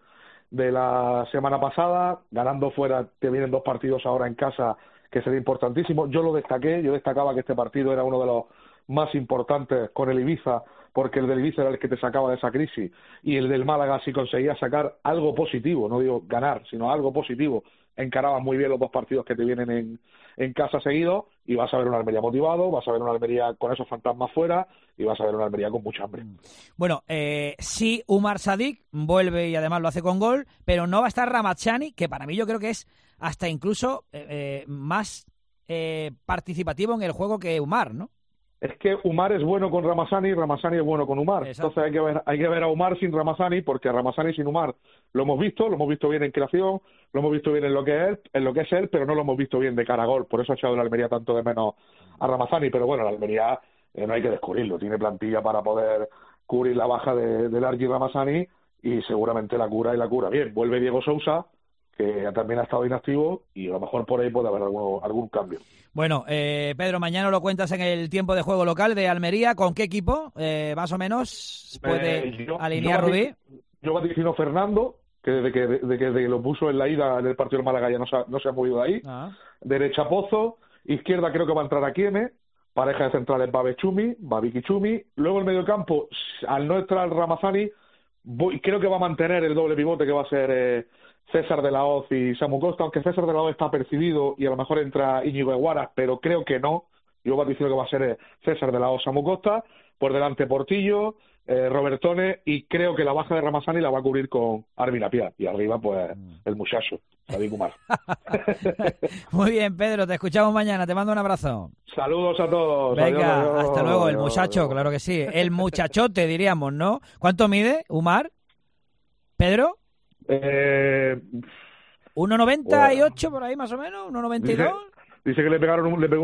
la semana pasada. Ganando fuera, te vienen 2 partidos ahora en casa, que sería importantísimo. Yo destacaba que este partido era uno de los más importantes con el Ibiza, porque el del Ibiza era el que te sacaba de esa crisis, y el del Málaga, si conseguía sacar algo positivo, no digo ganar, sino algo positivo, encaraban muy bien los 2 partidos que te vienen en casa seguidos, y vas a ver una Almería motivado, vas a ver una Almería con esos fantasmas fuera, y vas a ver una Almería con mucha hambre. Bueno, sí, Umar Sadik vuelve y además lo hace con gol, pero no va a estar Ramazani, que para mí yo creo que es hasta incluso más participativo en el juego que Umar, ¿no? Es que Umar es bueno con Ramazani y Ramazani es bueno con Umar. Exacto. Entonces hay que ver a Umar sin Ramazani, porque a Ramazani sin Umar lo hemos visto bien en creación, lo hemos visto bien en lo que es él, pero no lo hemos visto bien de cara a gol. Por eso ha echado la Almería tanto de menos a Ramazani. Pero bueno, la Almería no hay que descubrirlo, tiene plantilla para poder cubrir la baja del Argi Ramazani, y seguramente la cura bien. Vuelve Diego Sousa, que también ha estado inactivo, y a lo mejor por ahí puede haber algún cambio. Bueno, Pedro, mañana lo cuentas en el tiempo de juego local de Almería. ¿Con qué equipo, más o menos, puede alinear Rubí? Yo vaticino Fernando, que desde que lo puso en la ida en el partido del Málaga ya no se ha movido de ahí. Derecha Pozo, izquierda creo que va a entrar Akieme, pareja de centrales Babiki Chumi. Luego el mediocampo, al no entrar Ramazani, creo que va a mantener el doble pivote, que va a ser César de la Hoz y Samu Costa, aunque César de la Hoz está percibido y a lo mejor entra Íñigo Eguaras, pero creo que no. Yo vaticino que va a ser César de la Hoz, Samu Costa, por delante Portillo, Robertone, y creo que la baja de Ramazani la va a cubrir con Armin Apia, y arriba pues el muchacho, David Kumar. Muy bien, Pedro, te escuchamos mañana, te mando un abrazo. Saludos a todos. Venga, adiós, hasta luego, adiós, el muchacho, adiós. claro que sí, el muchachote diríamos, ¿no? ¿Cuánto mide, Umar? ¿Pedro? 1,98 por ahí más o menos, 1,92. Dice que le pegó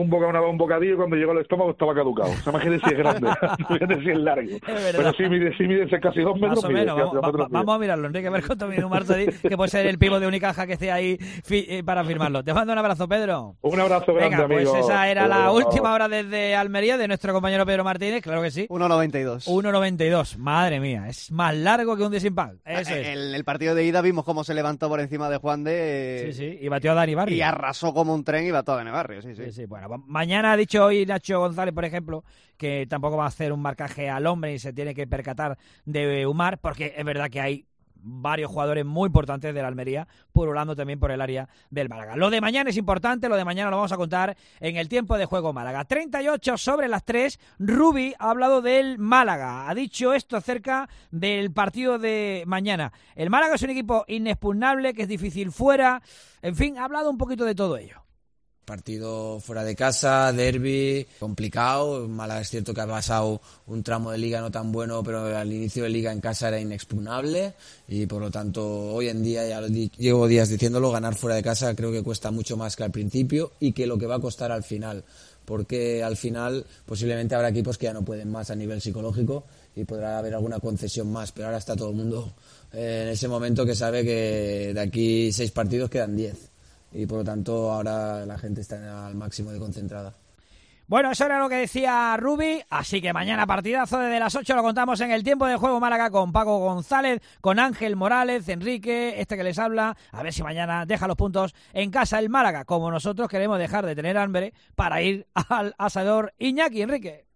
un bocadillo y cuando llegó al estómago estaba caducado. O sea, imagínate si es grande, imagínate si es largo. Pero sí mide casi 2 metros. Más o menos, vamos a mirarlo, Enrique, a ver cuánto mide Umar Sadik, que puede ser el pivo de Unicaja que esté ahí para firmarlo. Te mando un abrazo, Pedro. Un abrazo grande, venga, pues amigo. esa era la última hora desde Almería de nuestro compañero Pedro Martínez, claro que sí. 1,92. 1,92, madre mía, es más largo que un desimpan. Eso es. En el partido de ida vimos cómo se levantó por encima de Juan de... Sí, y batió a Dani Barrio. Y arrasó como un tren y batió a Dani Barrio, sí. Bueno, mañana ha dicho hoy Nacho González, por ejemplo, que tampoco va a hacer un marcaje al hombre y se tiene que percatar de Umar, porque es verdad que hay varios jugadores muy importantes de la Almería pululando también por el área del Málaga. Lo de mañana es importante, lo de mañana lo vamos a contar en el tiempo de juego Málaga. 38 sobre las 3, Rubí ha hablado del Málaga, ha dicho esto acerca del partido de mañana. El Málaga es un equipo inexpugnable, que es difícil fuera, en fin, ha hablado un poquito de todo ello. Partido fuera de casa, derbi, complicado. Málaga es cierto que ha pasado un tramo de liga no tan bueno, pero al inicio de liga en casa era inexpugnable y por lo tanto hoy en día, ya llevo días diciéndolo, ganar fuera de casa creo que cuesta mucho más que al principio y que lo que va a costar al final, porque al final posiblemente habrá equipos que ya no pueden más a nivel psicológico y podrá haber alguna concesión más, pero ahora está todo el mundo en ese momento que sabe que de aquí 6 partidos quedan 10. Y por lo tanto ahora la gente está al máximo de concentrada. Bueno, eso era lo que decía Rubí, así que mañana partidazo desde las 8 lo contamos en el tiempo de juego Málaga con Paco González, con Ángel Morales, Enrique, este que les habla, a ver si mañana deja los puntos en casa el Málaga, como nosotros queremos dejar de tener hambre para ir al asador Iñaki. Enrique.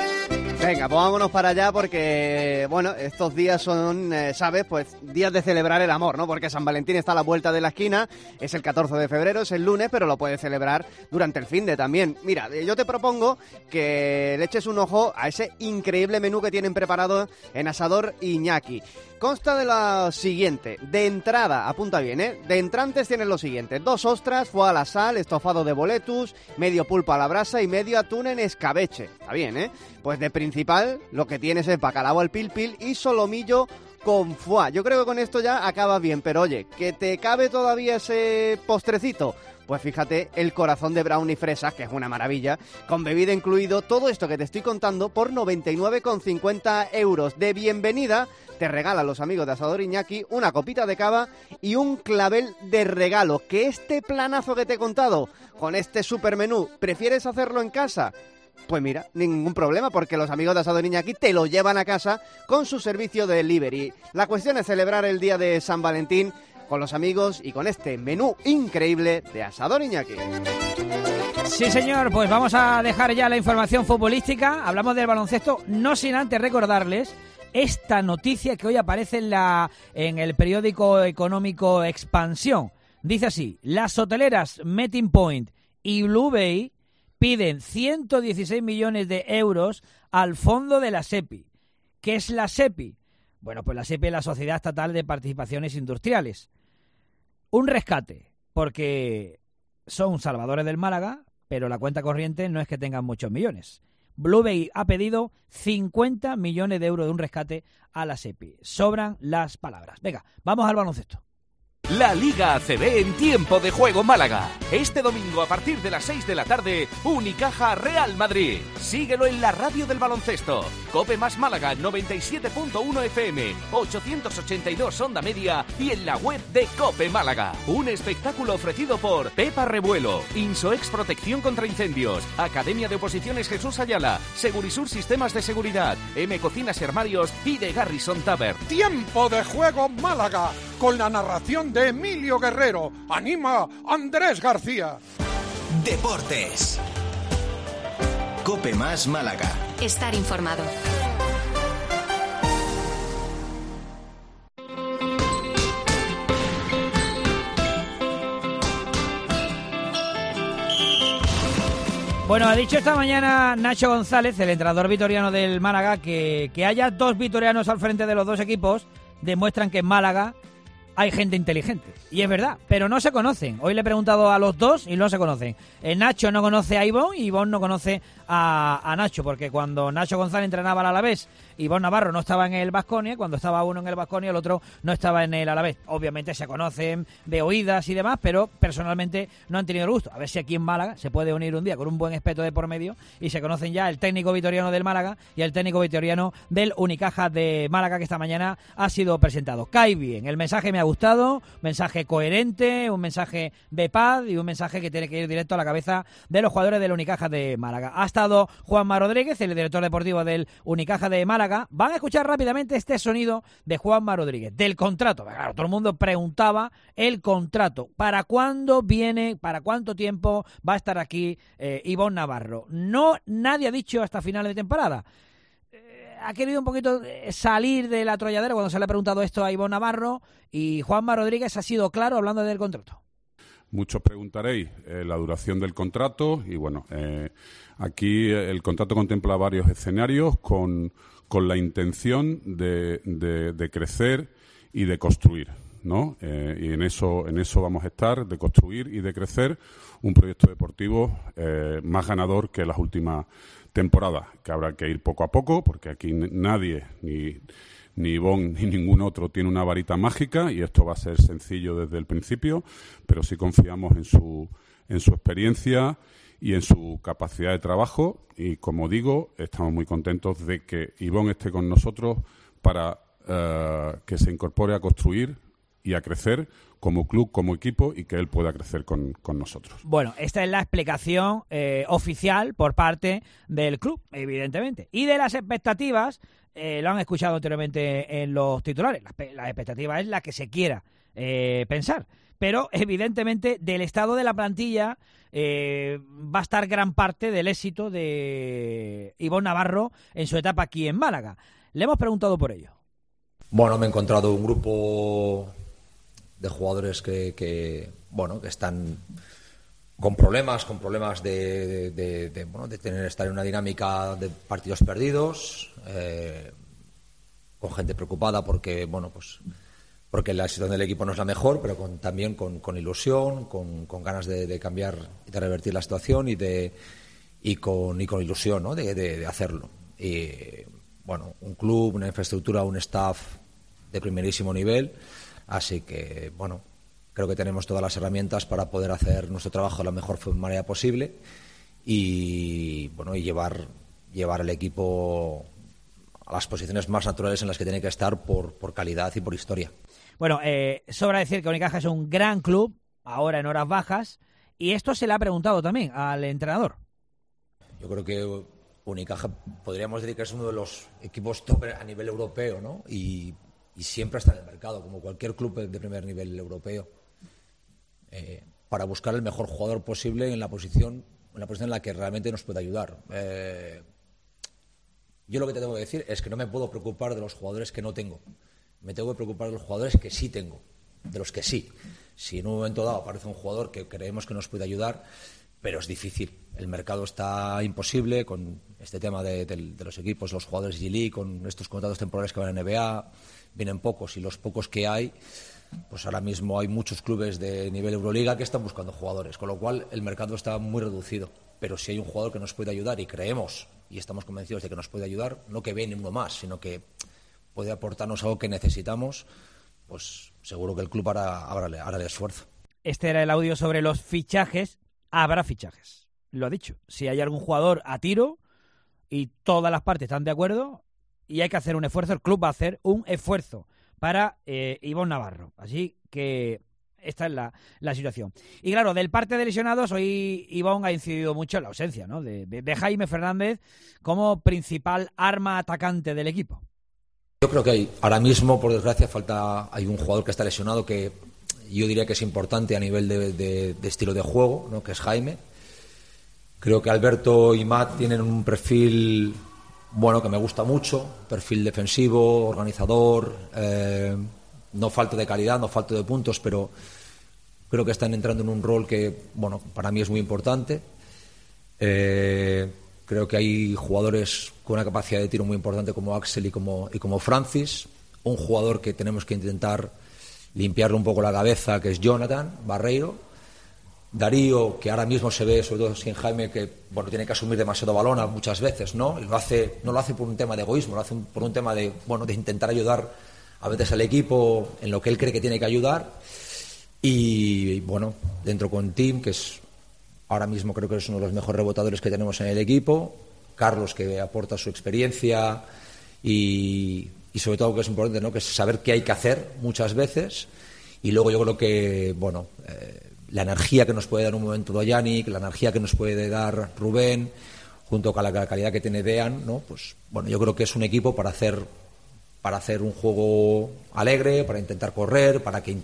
Venga, pues vámonos para allá porque, bueno, estos días son, ¿sabes? Pues días de celebrar el amor, ¿no? Porque San Valentín está a la vuelta de la esquina, es el 14 de febrero, es el lunes, pero lo puedes celebrar durante el finde también. Mira, yo te propongo que le eches un ojo a ese increíble menú que tienen preparado en Asador Iñaki. consta de lo siguiente. De entrada, apunta bien, de entrantes tienes lo siguiente: 2 ostras, foie a la sal, estofado de boletus, medio pulpo a la brasa y medio atún en escabeche. Está bien, Pues de principal lo que tienes es bacalao al pil pil y solomillo con foie. Yo creo que con esto ya acabas bien, pero oye, ¿que te cabe todavía ese postrecito? Pues fíjate, el corazón de brownie fresas, que es una maravilla, con bebida incluido, todo esto que te estoy contando por 99,50 €. De bienvenida te regalan los amigos de Asador Iñaki una copita de cava y un clavel de regalo. Que este planazo que te he contado, con este supermenú, ¿prefieres hacerlo en casa? Pues mira, ningún problema, porque los amigos de Asador Iñaki te lo llevan a casa con su servicio de delivery. La cuestión es celebrar el día de San Valentín con los amigos y con este menú increíble de Asador Iñaki. Sí, señor, pues vamos a dejar ya la información futbolística. Hablamos del baloncesto, no sin antes recordarles esta noticia que hoy aparece en el periódico económico Expansión. Dice así: las hoteleras Meeting Point y Blue Bay piden 116 millones de euros al fondo de la SEPI. ¿Qué es la SEPI? Bueno, pues la SEPI es la Sociedad Estatal de Participaciones Industriales. Un rescate, porque son salvadores del Málaga, pero la cuenta corriente no es que tengan muchos millones. Blue Bay ha pedido 50 millones de euros de un rescate a la SEPI. Sobran las palabras. Venga, vamos al baloncesto. La Liga ACB en tiempo de juego Málaga. Este domingo a partir de las 6 de la tarde, Unicaja Real Madrid. Síguelo en la radio del baloncesto. Cope más Málaga 97.1 FM, 882 onda media y en la web de Cope Málaga. Un espectáculo ofrecido por Pepa Revuelo, Insoex Protección contra Incendios, Academia de Oposiciones Jesús Ayala, Segurisur Sistemas de Seguridad, M Cocinas y Armarios y de Garrison Tavern. Tiempo de juego Málaga, con la narración de Emilio Guerrero. Anima Andrés García. Deportes. Cope más Málaga. Estar informado. Bueno, ha dicho esta mañana Nacho González, el entrenador vitoriano del Málaga, que haya 2 vitorianos al frente de los 2 equipos demuestran que en Málaga hay gente inteligente. Y es verdad, pero no se conocen. Hoy le he preguntado a los 2 y no se conocen. Nacho no conoce a Ivón y Ivón no conoce a Nacho, porque cuando Nacho González entrenaba al Alavés, Ivón Navarro no estaba en el Baskonia. Cuando estaba uno en el Baskonia, el otro no estaba en el Alavés. Obviamente se conocen de oídas y demás, pero personalmente no han tenido el gusto. A ver si aquí en Málaga se puede unir un día con un buen espeto de por medio y se conocen ya el técnico vitoriano del Málaga y el técnico vitoriano del Unicaja de Málaga, que esta mañana ha sido presentado. Cae bien, el mensaje me ha gustado, mensaje coherente, un mensaje de paz y un mensaje que tiene que ir directo a la cabeza de los jugadores del Unicaja de Málaga. Ha estado Juanma Rodríguez, el director deportivo del Unicaja de Málaga. Van a escuchar rápidamente este sonido de Juanma Rodríguez, del contrato. Claro, todo el mundo preguntaba el contrato. ¿Para cuándo viene? ¿Para cuánto tiempo va a estar aquí Ivón Navarro? No, nadie ha dicho hasta finales de temporada. Ha querido un poquito salir del atolladero cuando se le ha preguntado esto a Ivón Navarro, y Juanma Rodríguez ha sido claro hablando del contrato. Muchos preguntaréis la duración del contrato y bueno, aquí el contrato contempla varios escenarios con la intención de crecer y de construir, ¿no? Y en eso vamos a estar, de construir y de crecer un proyecto deportivo más ganador que las últimas temporadas, que habrá que ir poco a poco, porque aquí nadie, ni Ivón ni ningún otro, tiene una varita mágica y esto va a ser sencillo desde el principio, pero sí confiamos en su experiencia y en su capacidad de trabajo y, como digo, estamos muy contentos de que Ivón esté con nosotros para que se incorpore a construir y a crecer como club, como equipo, y que él pueda crecer con nosotros. Bueno, esta es la explicación oficial por parte del club, evidentemente. Y de las expectativas, lo han escuchado anteriormente en los titulares. La expectativa es la que se quiera pensar. Pero, evidentemente, del estado de la plantilla va a estar gran parte del éxito de Ivón Navarro en su etapa aquí en Málaga. Le hemos preguntado por ello. Bueno, me he encontrado un grupo de jugadores que están con problemas de estar en una dinámica de partidos perdidos, gente preocupada porque, bueno, pues porque la situación del equipo no es la mejor, pero también con ilusión, con ganas de cambiar y de revertir la situación y con ilusión, ¿no? de hacerlo. Y bueno, un club, una infraestructura, un staff de primerísimo nivel, así que bueno, creo que tenemos todas las herramientas para poder hacer nuestro trabajo de la mejor manera posible y bueno, y llevar el equipo a las posiciones más naturales en las que tiene que estar por calidad y por historia. Bueno, sobra decir que Unicaja es un gran club, ahora en horas bajas, y esto se le ha preguntado también al entrenador. Yo creo que Unicaja podríamos decir que es uno de los equipos top a nivel europeo, ¿no? Y siempre está en el mercado, como cualquier club de primer nivel europeo, para buscar el mejor jugador posible en la posición en la que realmente nos puede ayudar. Yo lo que te tengo que decir es que no me puedo preocupar de los jugadores que no tengo. Me tengo que preocupar de los jugadores que sí tengo, de los que sí. Si en un momento dado aparece un jugador que creemos que nos puede ayudar, pero es difícil. El mercado está imposible con este tema de los equipos, los jugadores G-League, con estos contratos temporales que van a NBA, vienen pocos y los pocos que hay, pues ahora mismo hay muchos clubes de nivel Euroliga que están buscando jugadores, con lo cual el mercado está muy reducido. Pero si hay un jugador que nos puede ayudar y creemos y estamos convencidos de que nos puede ayudar, no que viene uno más, sino que puede aportarnos algo que necesitamos, pues seguro que el club hará el esfuerzo. Este era el audio sobre los fichajes. Habrá fichajes, lo ha dicho. Si hay algún jugador a tiro y todas las partes están de acuerdo y hay que hacer un esfuerzo, el club va a hacer un esfuerzo para Ivonne Navarro. Así que esta es la situación. Y claro, del parte de lesionados, hoy Ivonne ha incidido mucho en la ausencia, ¿no? de Jaime Fernández como principal arma atacante del equipo. Yo creo que ahora mismo, por desgracia, hay un jugador que está lesionado que yo diría que es importante a nivel de estilo de juego, ¿no? Que es Jaime. Creo que Alberto y Matt tienen un perfil bueno que me gusta mucho, perfil defensivo, organizador, no falta de calidad, no falta de puntos, pero creo que están entrando en un rol que, bueno, para mí es muy importante. Creo que hay jugadores con una capacidad de tiro muy importante como Axel y como Francis. Un jugador que tenemos que intentar limpiarle un poco la cabeza, que es Jonathan Barreiro. Darío, que ahora mismo se ve, sobre todo sin Jaime, que bueno, tiene que asumir demasiado balón muchas veces, ¿no? No lo hace por un tema de egoísmo, lo hace por un tema de intentar ayudar a veces al equipo en lo que él cree que tiene que ayudar. Y bueno, dentro con Tim, que es ahora mismo creo que es uno de los mejores rebotadores que tenemos en el equipo. Carlos, que aporta su experiencia y sobre todo que es importante, ¿no? Que es saber qué hay que hacer muchas veces. Y luego yo creo que la energía que nos puede dar un momento de Yannick, la energía que nos puede dar Rubén, junto con la calidad que tiene Dean, ¿no? Pues bueno, yo creo que es un equipo para hacer un juego alegre, para intentar correr,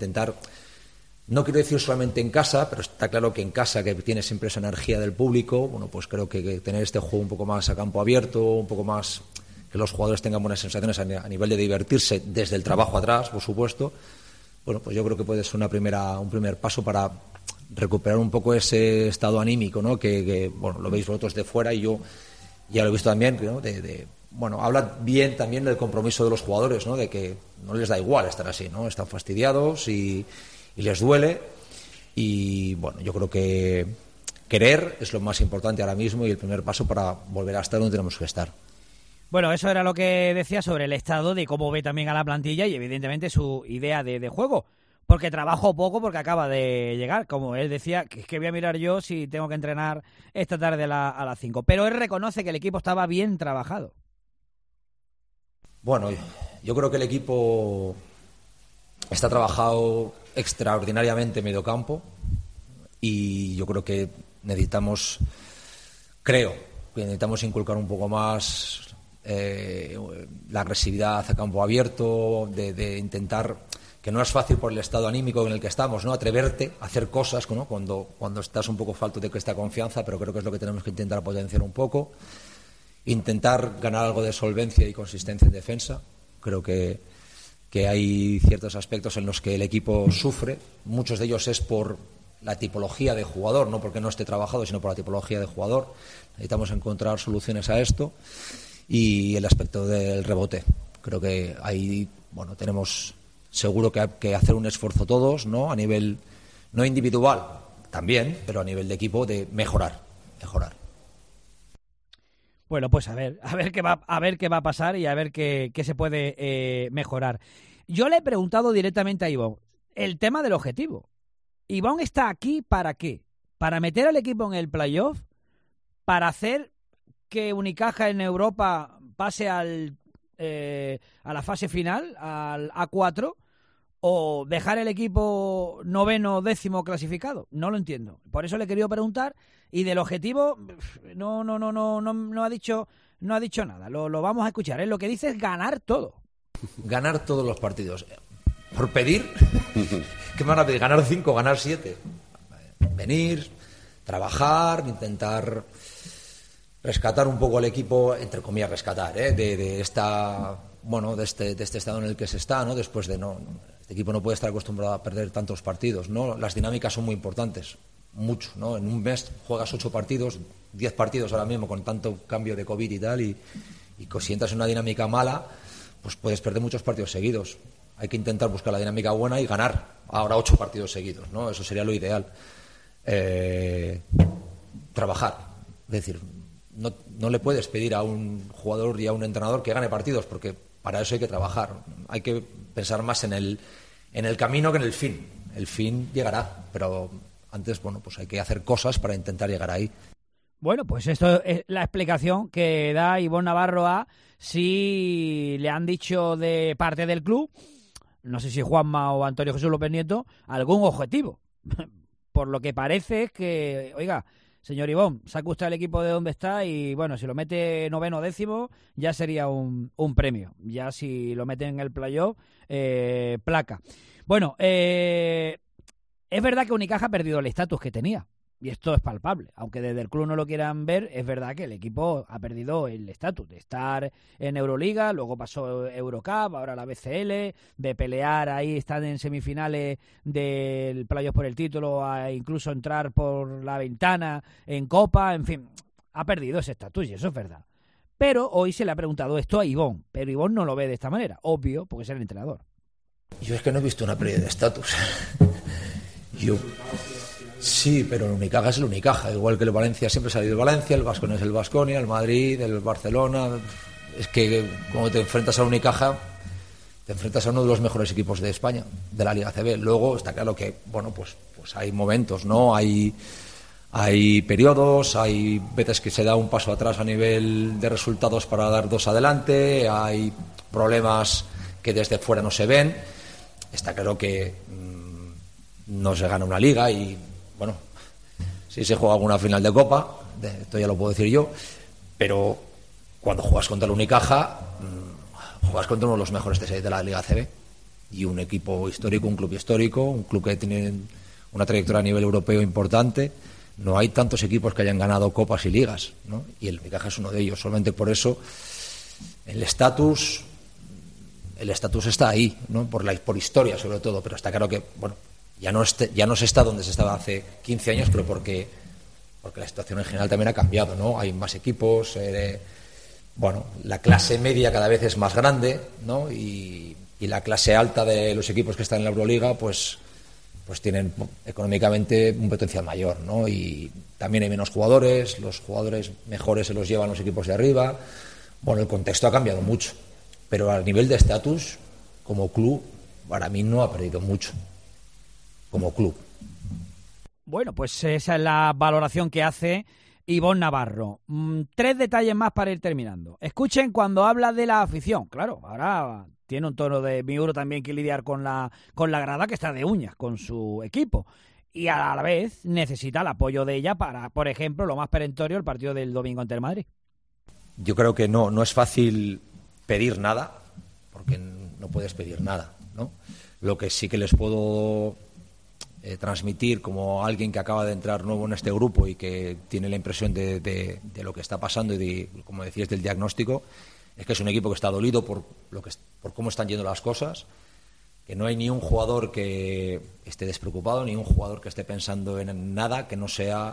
no quiero decir solamente en casa, pero está claro que en casa, que tiene siempre esa energía del público, bueno, pues creo que tener este juego un poco más a campo abierto, un poco más que los jugadores tengan buenas sensaciones a nivel de divertirse desde el trabajo atrás, por supuesto. Bueno, pues yo creo que puede ser un primer paso para recuperar un poco ese estado anímico, ¿no? Que bueno, lo veis vosotros de fuera y yo ya lo he visto también, ¿no? Bueno, habla bien también del compromiso de los jugadores, ¿no? De que no les da igual estar así, ¿no? Están fastidiados y les duele. Y bueno, yo creo que querer es lo más importante ahora mismo y el primer paso para volver a estar donde tenemos que estar. Bueno, eso era lo que decía sobre el estado de cómo ve también a la plantilla y evidentemente su idea de juego. Porque trabajo poco porque acaba de llegar. Como él decía, que voy a mirar yo si tengo que entrenar esta tarde a las 5. Pero él reconoce que el equipo estaba bien trabajado. Bueno, yo creo que el equipo está trabajado extraordinariamente en medio campo y yo creo que necesitamos inculcar un poco más la agresividad a campo abierto, de intentar, que no es fácil por el estado anímico en el que estamos, ¿no? Atreverte a hacer cosas, ¿no? Cuando estás un poco falto de esta confianza, pero creo que es lo que tenemos que intentar potenciar un poco. Intentar ganar algo de solvencia y consistencia en defensa. Creo que hay ciertos aspectos en los que el equipo sufre. Muchos de ellos es por la tipología de jugador, no porque no esté trabajado, sino por la tipología de jugador. Necesitamos encontrar soluciones a esto. Y el aspecto del rebote. Creo que ahí, bueno, tenemos seguro que hacer un esfuerzo todos, ¿no? A nivel, no individual, también, pero a nivel de equipo, de mejorar. Bueno, pues a ver qué va a pasar y a ver qué se puede mejorar. Yo le he preguntado directamente a Ivón el tema del objetivo. Ivón está aquí ¿para qué? ¿Para meter al equipo en el playoff? ¿Para hacer que Unicaja en Europa pase a la fase final, al A4? ¿O dejar el equipo 9º, 10º clasificado? No lo entiendo. Por eso le he querido preguntar. Y del objetivo no ha dicho nada. Lo vamos a escuchar. Lo que dice es ganar todo. Ganar todos los partidos. Por pedir, ¿qué me van a pedir? ¿Ganar 5, ganar 7? Venir, trabajar, intentar rescatar un poco al equipo, entre comillas rescatar, de esta, bueno, de este estado en el que se está, ¿no? Después de este equipo no puede estar acostumbrado a perder tantos partidos, ¿no? Las dinámicas son muy importantes, mucho, ¿no? En un mes juegas 8 partidos, 10 partidos ahora mismo con tanto cambio de COVID y tal, y si entras en una dinámica mala, pues puedes perder muchos partidos seguidos. Hay que intentar buscar la dinámica buena y ganar ahora 8 partidos seguidos, ¿no? Eso sería lo ideal. Trabajar, es decir, no le puedes pedir a un jugador y a un entrenador que gane partidos, porque para eso hay que trabajar. Hay que pensar más en el camino que en el fin. El fin llegará, pero antes, bueno, pues hay que hacer cosas para intentar llegar ahí. Bueno, pues esto es la explicación que da Ivón Navarro a si le han dicho de parte del club, no sé si Juanma o Antonio Jesús López Nieto, algún objetivo. Por lo que parece es que, oiga, señor Ivón, saca usted el equipo de donde está y, bueno, si lo mete 9º, 10º, ya sería un premio. Ya si lo mete en el playoff, placa. Bueno, es verdad que Unicaja ha perdido el estatus que tenía. Y esto es palpable. Aunque desde el club no lo quieran ver, es verdad que el equipo ha perdido el estatus de estar en Euroliga, luego pasó Eurocup, ahora la BCL, de pelear ahí, están en semifinales del playoff por el título, a incluso entrar por la ventana en Copa, en fin, ha perdido ese estatus y eso es verdad. Pero hoy se le ha preguntado esto a Ivón, pero Ivón no lo ve de esta manera, obvio, porque es el entrenador. Yo es que no he visto una pérdida de estatus. Sí, pero el Unicaja es el Unicaja, igual que el Valencia siempre ha salido el Valencia, el Baskonia es el Baskonia, el Madrid, el Barcelona. Es que cuando te enfrentas a Unicaja, te enfrentas a uno de los mejores equipos de España, de la Liga CB. Luego está claro que, bueno, pues hay momentos, ¿no? Hay periodos, hay veces que se da un paso atrás a nivel de resultados para dar 2 adelante, hay problemas que desde fuera no se ven. Está claro que no se gana una liga y, bueno, sí se juega alguna final de Copa, esto ya lo puedo decir yo, pero cuando juegas contra el Unicaja, juegas contra uno de los mejores de la Liga CB y un equipo histórico, un club histórico, un club que tiene una trayectoria a nivel europeo importante. No hay tantos equipos que hayan ganado copas y ligas, ¿no? Y el Unicaja es uno de ellos. Solamente por eso el estatus está ahí, ¿no? Por historia sobre todo, pero está claro que, bueno, ya no se está donde se estaba hace 15 años, pero porque la situación en general también ha cambiado, ¿no? Hay más equipos, bueno, la clase media cada vez es más grande, ¿no? Y la clase alta de los equipos que están en la Euroliga, pues tienen económicamente un potencial mayor, ¿no? Y también hay menos jugadores, los jugadores mejores se los llevan los equipos de arriba. Bueno, el contexto ha cambiado mucho, pero a nivel de estatus, como club, para mí no ha perdido mucho. Como club. Bueno, pues esa es la valoración que hace Ivón Navarro. 3 detalles más para ir terminando. Escuchen cuando habla de la afición. Claro, ahora tiene un tono de Miuro también que lidiar con la grada que está de uñas con su equipo. Y a la vez necesita el apoyo de ella para, por ejemplo, lo más perentorio, el partido del domingo ante el Madrid. Yo creo que no es fácil pedir nada, porque no puedes pedir nada, ¿no? Lo que sí que les puedo transmitir como alguien que acaba de entrar nuevo en este grupo y que tiene la impresión de lo que está pasando y como decías, del diagnóstico, es que es un equipo que está dolido por cómo están yendo las cosas, que no hay ni un jugador que esté despreocupado, ni un jugador que esté pensando en nada que no sea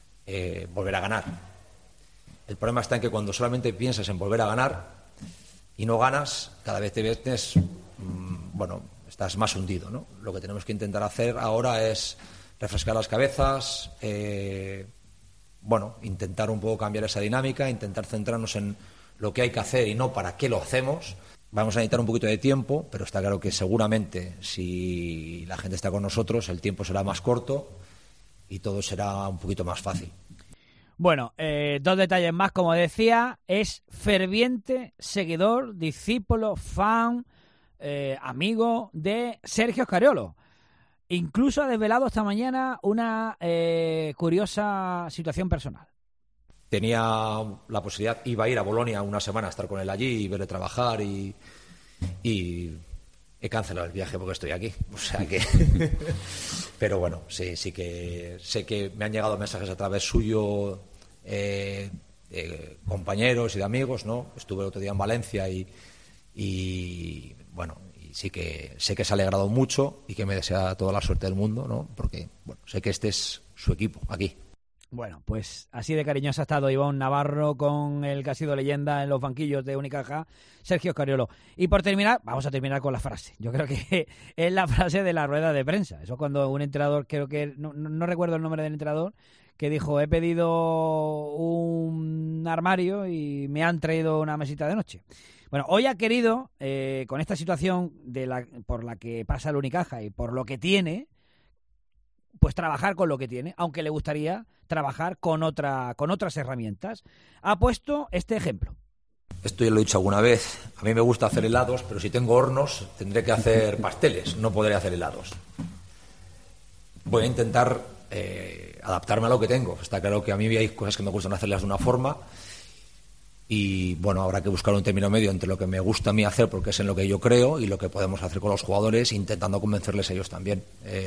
volver a ganar. El problema está en que cuando solamente piensas en volver a ganar, y no ganas, cada vez te ves, bueno, estás más hundido, ¿no? Lo que tenemos que intentar hacer ahora es refrescar las cabezas, bueno, intentar un poco cambiar esa dinámica, intentar centrarnos en lo que hay que hacer y no para qué lo hacemos. Vamos a necesitar un poquito de tiempo, pero está claro que seguramente si la gente está con nosotros el tiempo será más corto y todo será un poquito más fácil. Bueno, 2 detalles más, como decía, es ferviente seguidor, discípulo, fan, amigo de Sergio Scariolo. Incluso ha desvelado esta mañana una curiosa situación personal. Tenía la posibilidad, iba a ir a Bolonia una semana a estar con él allí y verle trabajar y he cancelado el viaje porque estoy aquí. O sea que... Pero bueno, sí que sé que me han llegado mensajes a través suyo, compañeros y de amigos, ¿no? Estuve el otro día en Valencia y bueno, y sí que sé que se ha alegrado mucho y que me desea toda la suerte del mundo, ¿no? Porque bueno, sé que este es su equipo aquí. Bueno, pues así de cariñoso ha estado Ivonne Navarro con el que ha sido leyenda en los banquillos de Unicaja, Sergio Scariolo. Y por terminar, vamos a terminar con la frase. Yo creo que es la frase de la rueda de prensa. Eso cuando un entrenador, creo que, no recuerdo el nombre del entrenador, que dijo, he pedido un armario y me han traído una mesita de noche. Bueno, hoy ha querido, con esta situación por la que pasa el Unicaja y por lo que tiene, pues trabajar con lo que tiene, aunque le gustaría trabajar con otras herramientas. Ha puesto este ejemplo. Esto ya lo he dicho alguna vez. A mí me gusta hacer helados, pero si tengo hornos tendré que hacer pasteles, no podré hacer helados. Voy a intentar adaptarme a lo que tengo. Está claro que a mí hay cosas que me gustan hacerlas de una forma y bueno, habrá que buscar un término medio entre lo que me gusta a mí hacer, porque es en lo que yo creo, y lo que podemos hacer con los jugadores, intentando convencerles a ellos también.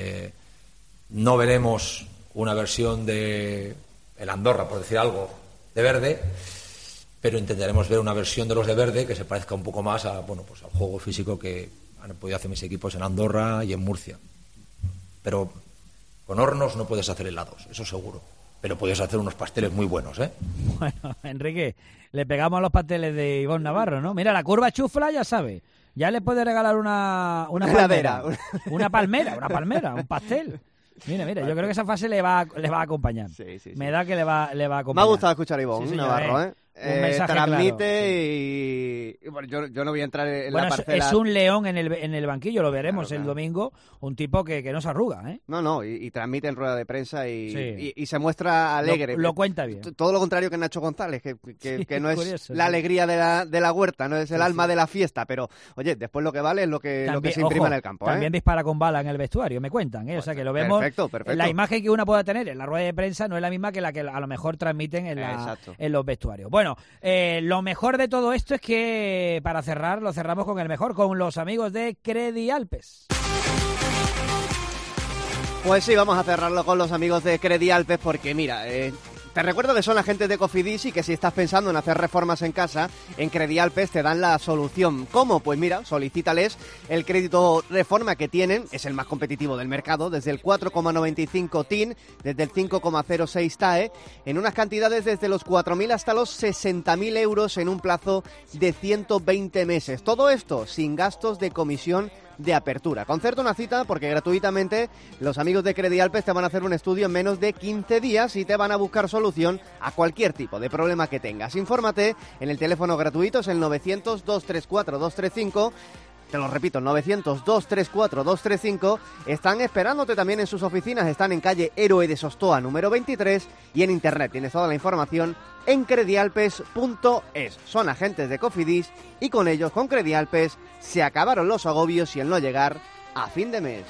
No veremos una versión de el Andorra, por decir algo, de verde, pero intentaremos ver una versión de los de verde que se parezca un poco más a, bueno, pues al juego físico que han podido hacer mis equipos en Andorra y en Murcia. Pero con hornos no puedes hacer helados, eso seguro. Pero puedes hacer unos pasteles muy buenos, ¿eh? Bueno, Enrique, le pegamos a los pasteles de Ivonne Navarro, ¿no? Mira, la curva chufla, ya sabe. Ya le puede regalar una palmera. Una palmera, un pastel. Mira, yo creo que esa fase le va a acompañar. Sí. Me da que le va a acompañar. Me ha gustado escuchar a Ivonne Navarro, ¿eh? Un mensaje transmite claro. Y bueno, yo no voy a entrar en bueno, la parcela. Es un león en el banquillo, lo veremos el domingo, un tipo que no se arruga, ¿eh? No, y transmite en rueda de prensa y se muestra alegre. Lo cuenta bien. Todo lo contrario que Nacho González, que no es curioso, la alegría de la huerta, no es el alma de la fiesta, pero oye, después lo que vale es lo que se imprima en el campo. También dispara con bala en el vestuario, me cuentan, ¿eh? O sea que lo vemos. Perfecto. La imagen que uno pueda tener en la rueda de prensa no es la misma que la que a lo mejor transmiten en los vestuarios. Bueno, lo mejor de todo esto es que para cerrar, lo cerramos con el mejor, con los amigos de Credialpes. Pues sí, vamos a cerrarlo con los amigos de Credialpes porque mira, te recuerdo que son agentes de Cofidis y que si estás pensando en hacer reformas en casa, en Credialpes te dan la solución. ¿Cómo? Pues mira, solicítales el crédito reforma que tienen, es el más competitivo del mercado, desde el 4,95 TIN, desde el 5,06 TAE, en unas cantidades desde los 4.000 hasta los 60.000 euros en un plazo de 120 meses. Todo esto sin gastos de comisión de apertura. Concerta una cita porque gratuitamente los amigos de Credialpes te van a hacer un estudio en menos de 15 días y te van a buscar solución a cualquier tipo de problema que tengas. Infórmate en el teléfono gratuito, es el 900-234-235. Te lo repito, 900-234-235. Están esperándote también en sus oficinas. Están en calle Héroe de Sostoa, número 23. Y en internet tienes toda la información en credialpes.es. Son agentes de Cofidis y con ellos, con Credialpes, se acabaron los agobios y el no llegar a fin de mes.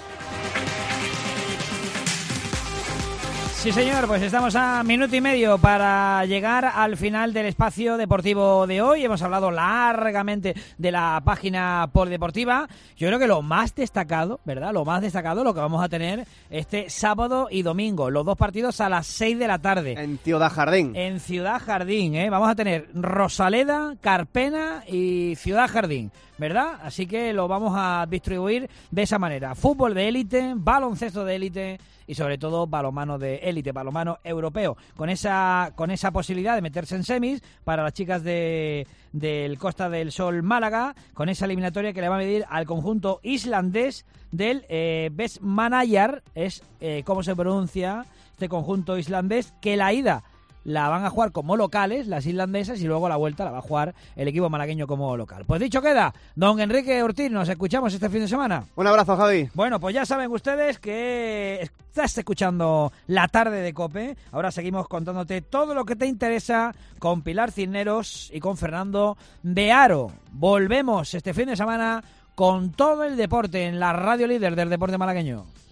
Sí, señor, pues estamos a minuto y medio para llegar al final del espacio deportivo de hoy. Hemos hablado largamente de la página polideportiva. Yo creo que lo más destacado, ¿verdad? Lo más destacado, lo que vamos a tener este sábado y domingo. Los dos partidos a las 6 de la tarde. En Ciudad Jardín. En Ciudad Jardín, ¿eh? Vamos a tener Rosaleda, Carpena y Ciudad Jardín. ¿verdad? Así que lo vamos a distribuir de esa manera. Fútbol de élite, baloncesto de élite y sobre todo balonmano de élite, balonmano europeo, con esa posibilidad de meterse en semis para las chicas del Costa del Sol Málaga, con esa eliminatoria que le va a medir al conjunto islandés del Vestmannaeyjar, es cómo se pronuncia este conjunto islandés, que la ida la van a jugar como locales las islandesas y luego la vuelta la va a jugar el equipo malagueño como local. Pues dicho queda, don Enrique Ortiz, nos escuchamos este fin de semana. Un abrazo, Javi. Bueno, pues ya saben ustedes que estás escuchando La Tarde de COPE. Ahora seguimos contándote todo lo que te interesa con Pilar Cisneros y con Fernando de Aro. Volvemos este fin de semana con todo el deporte en la radio líder del deporte malagueño.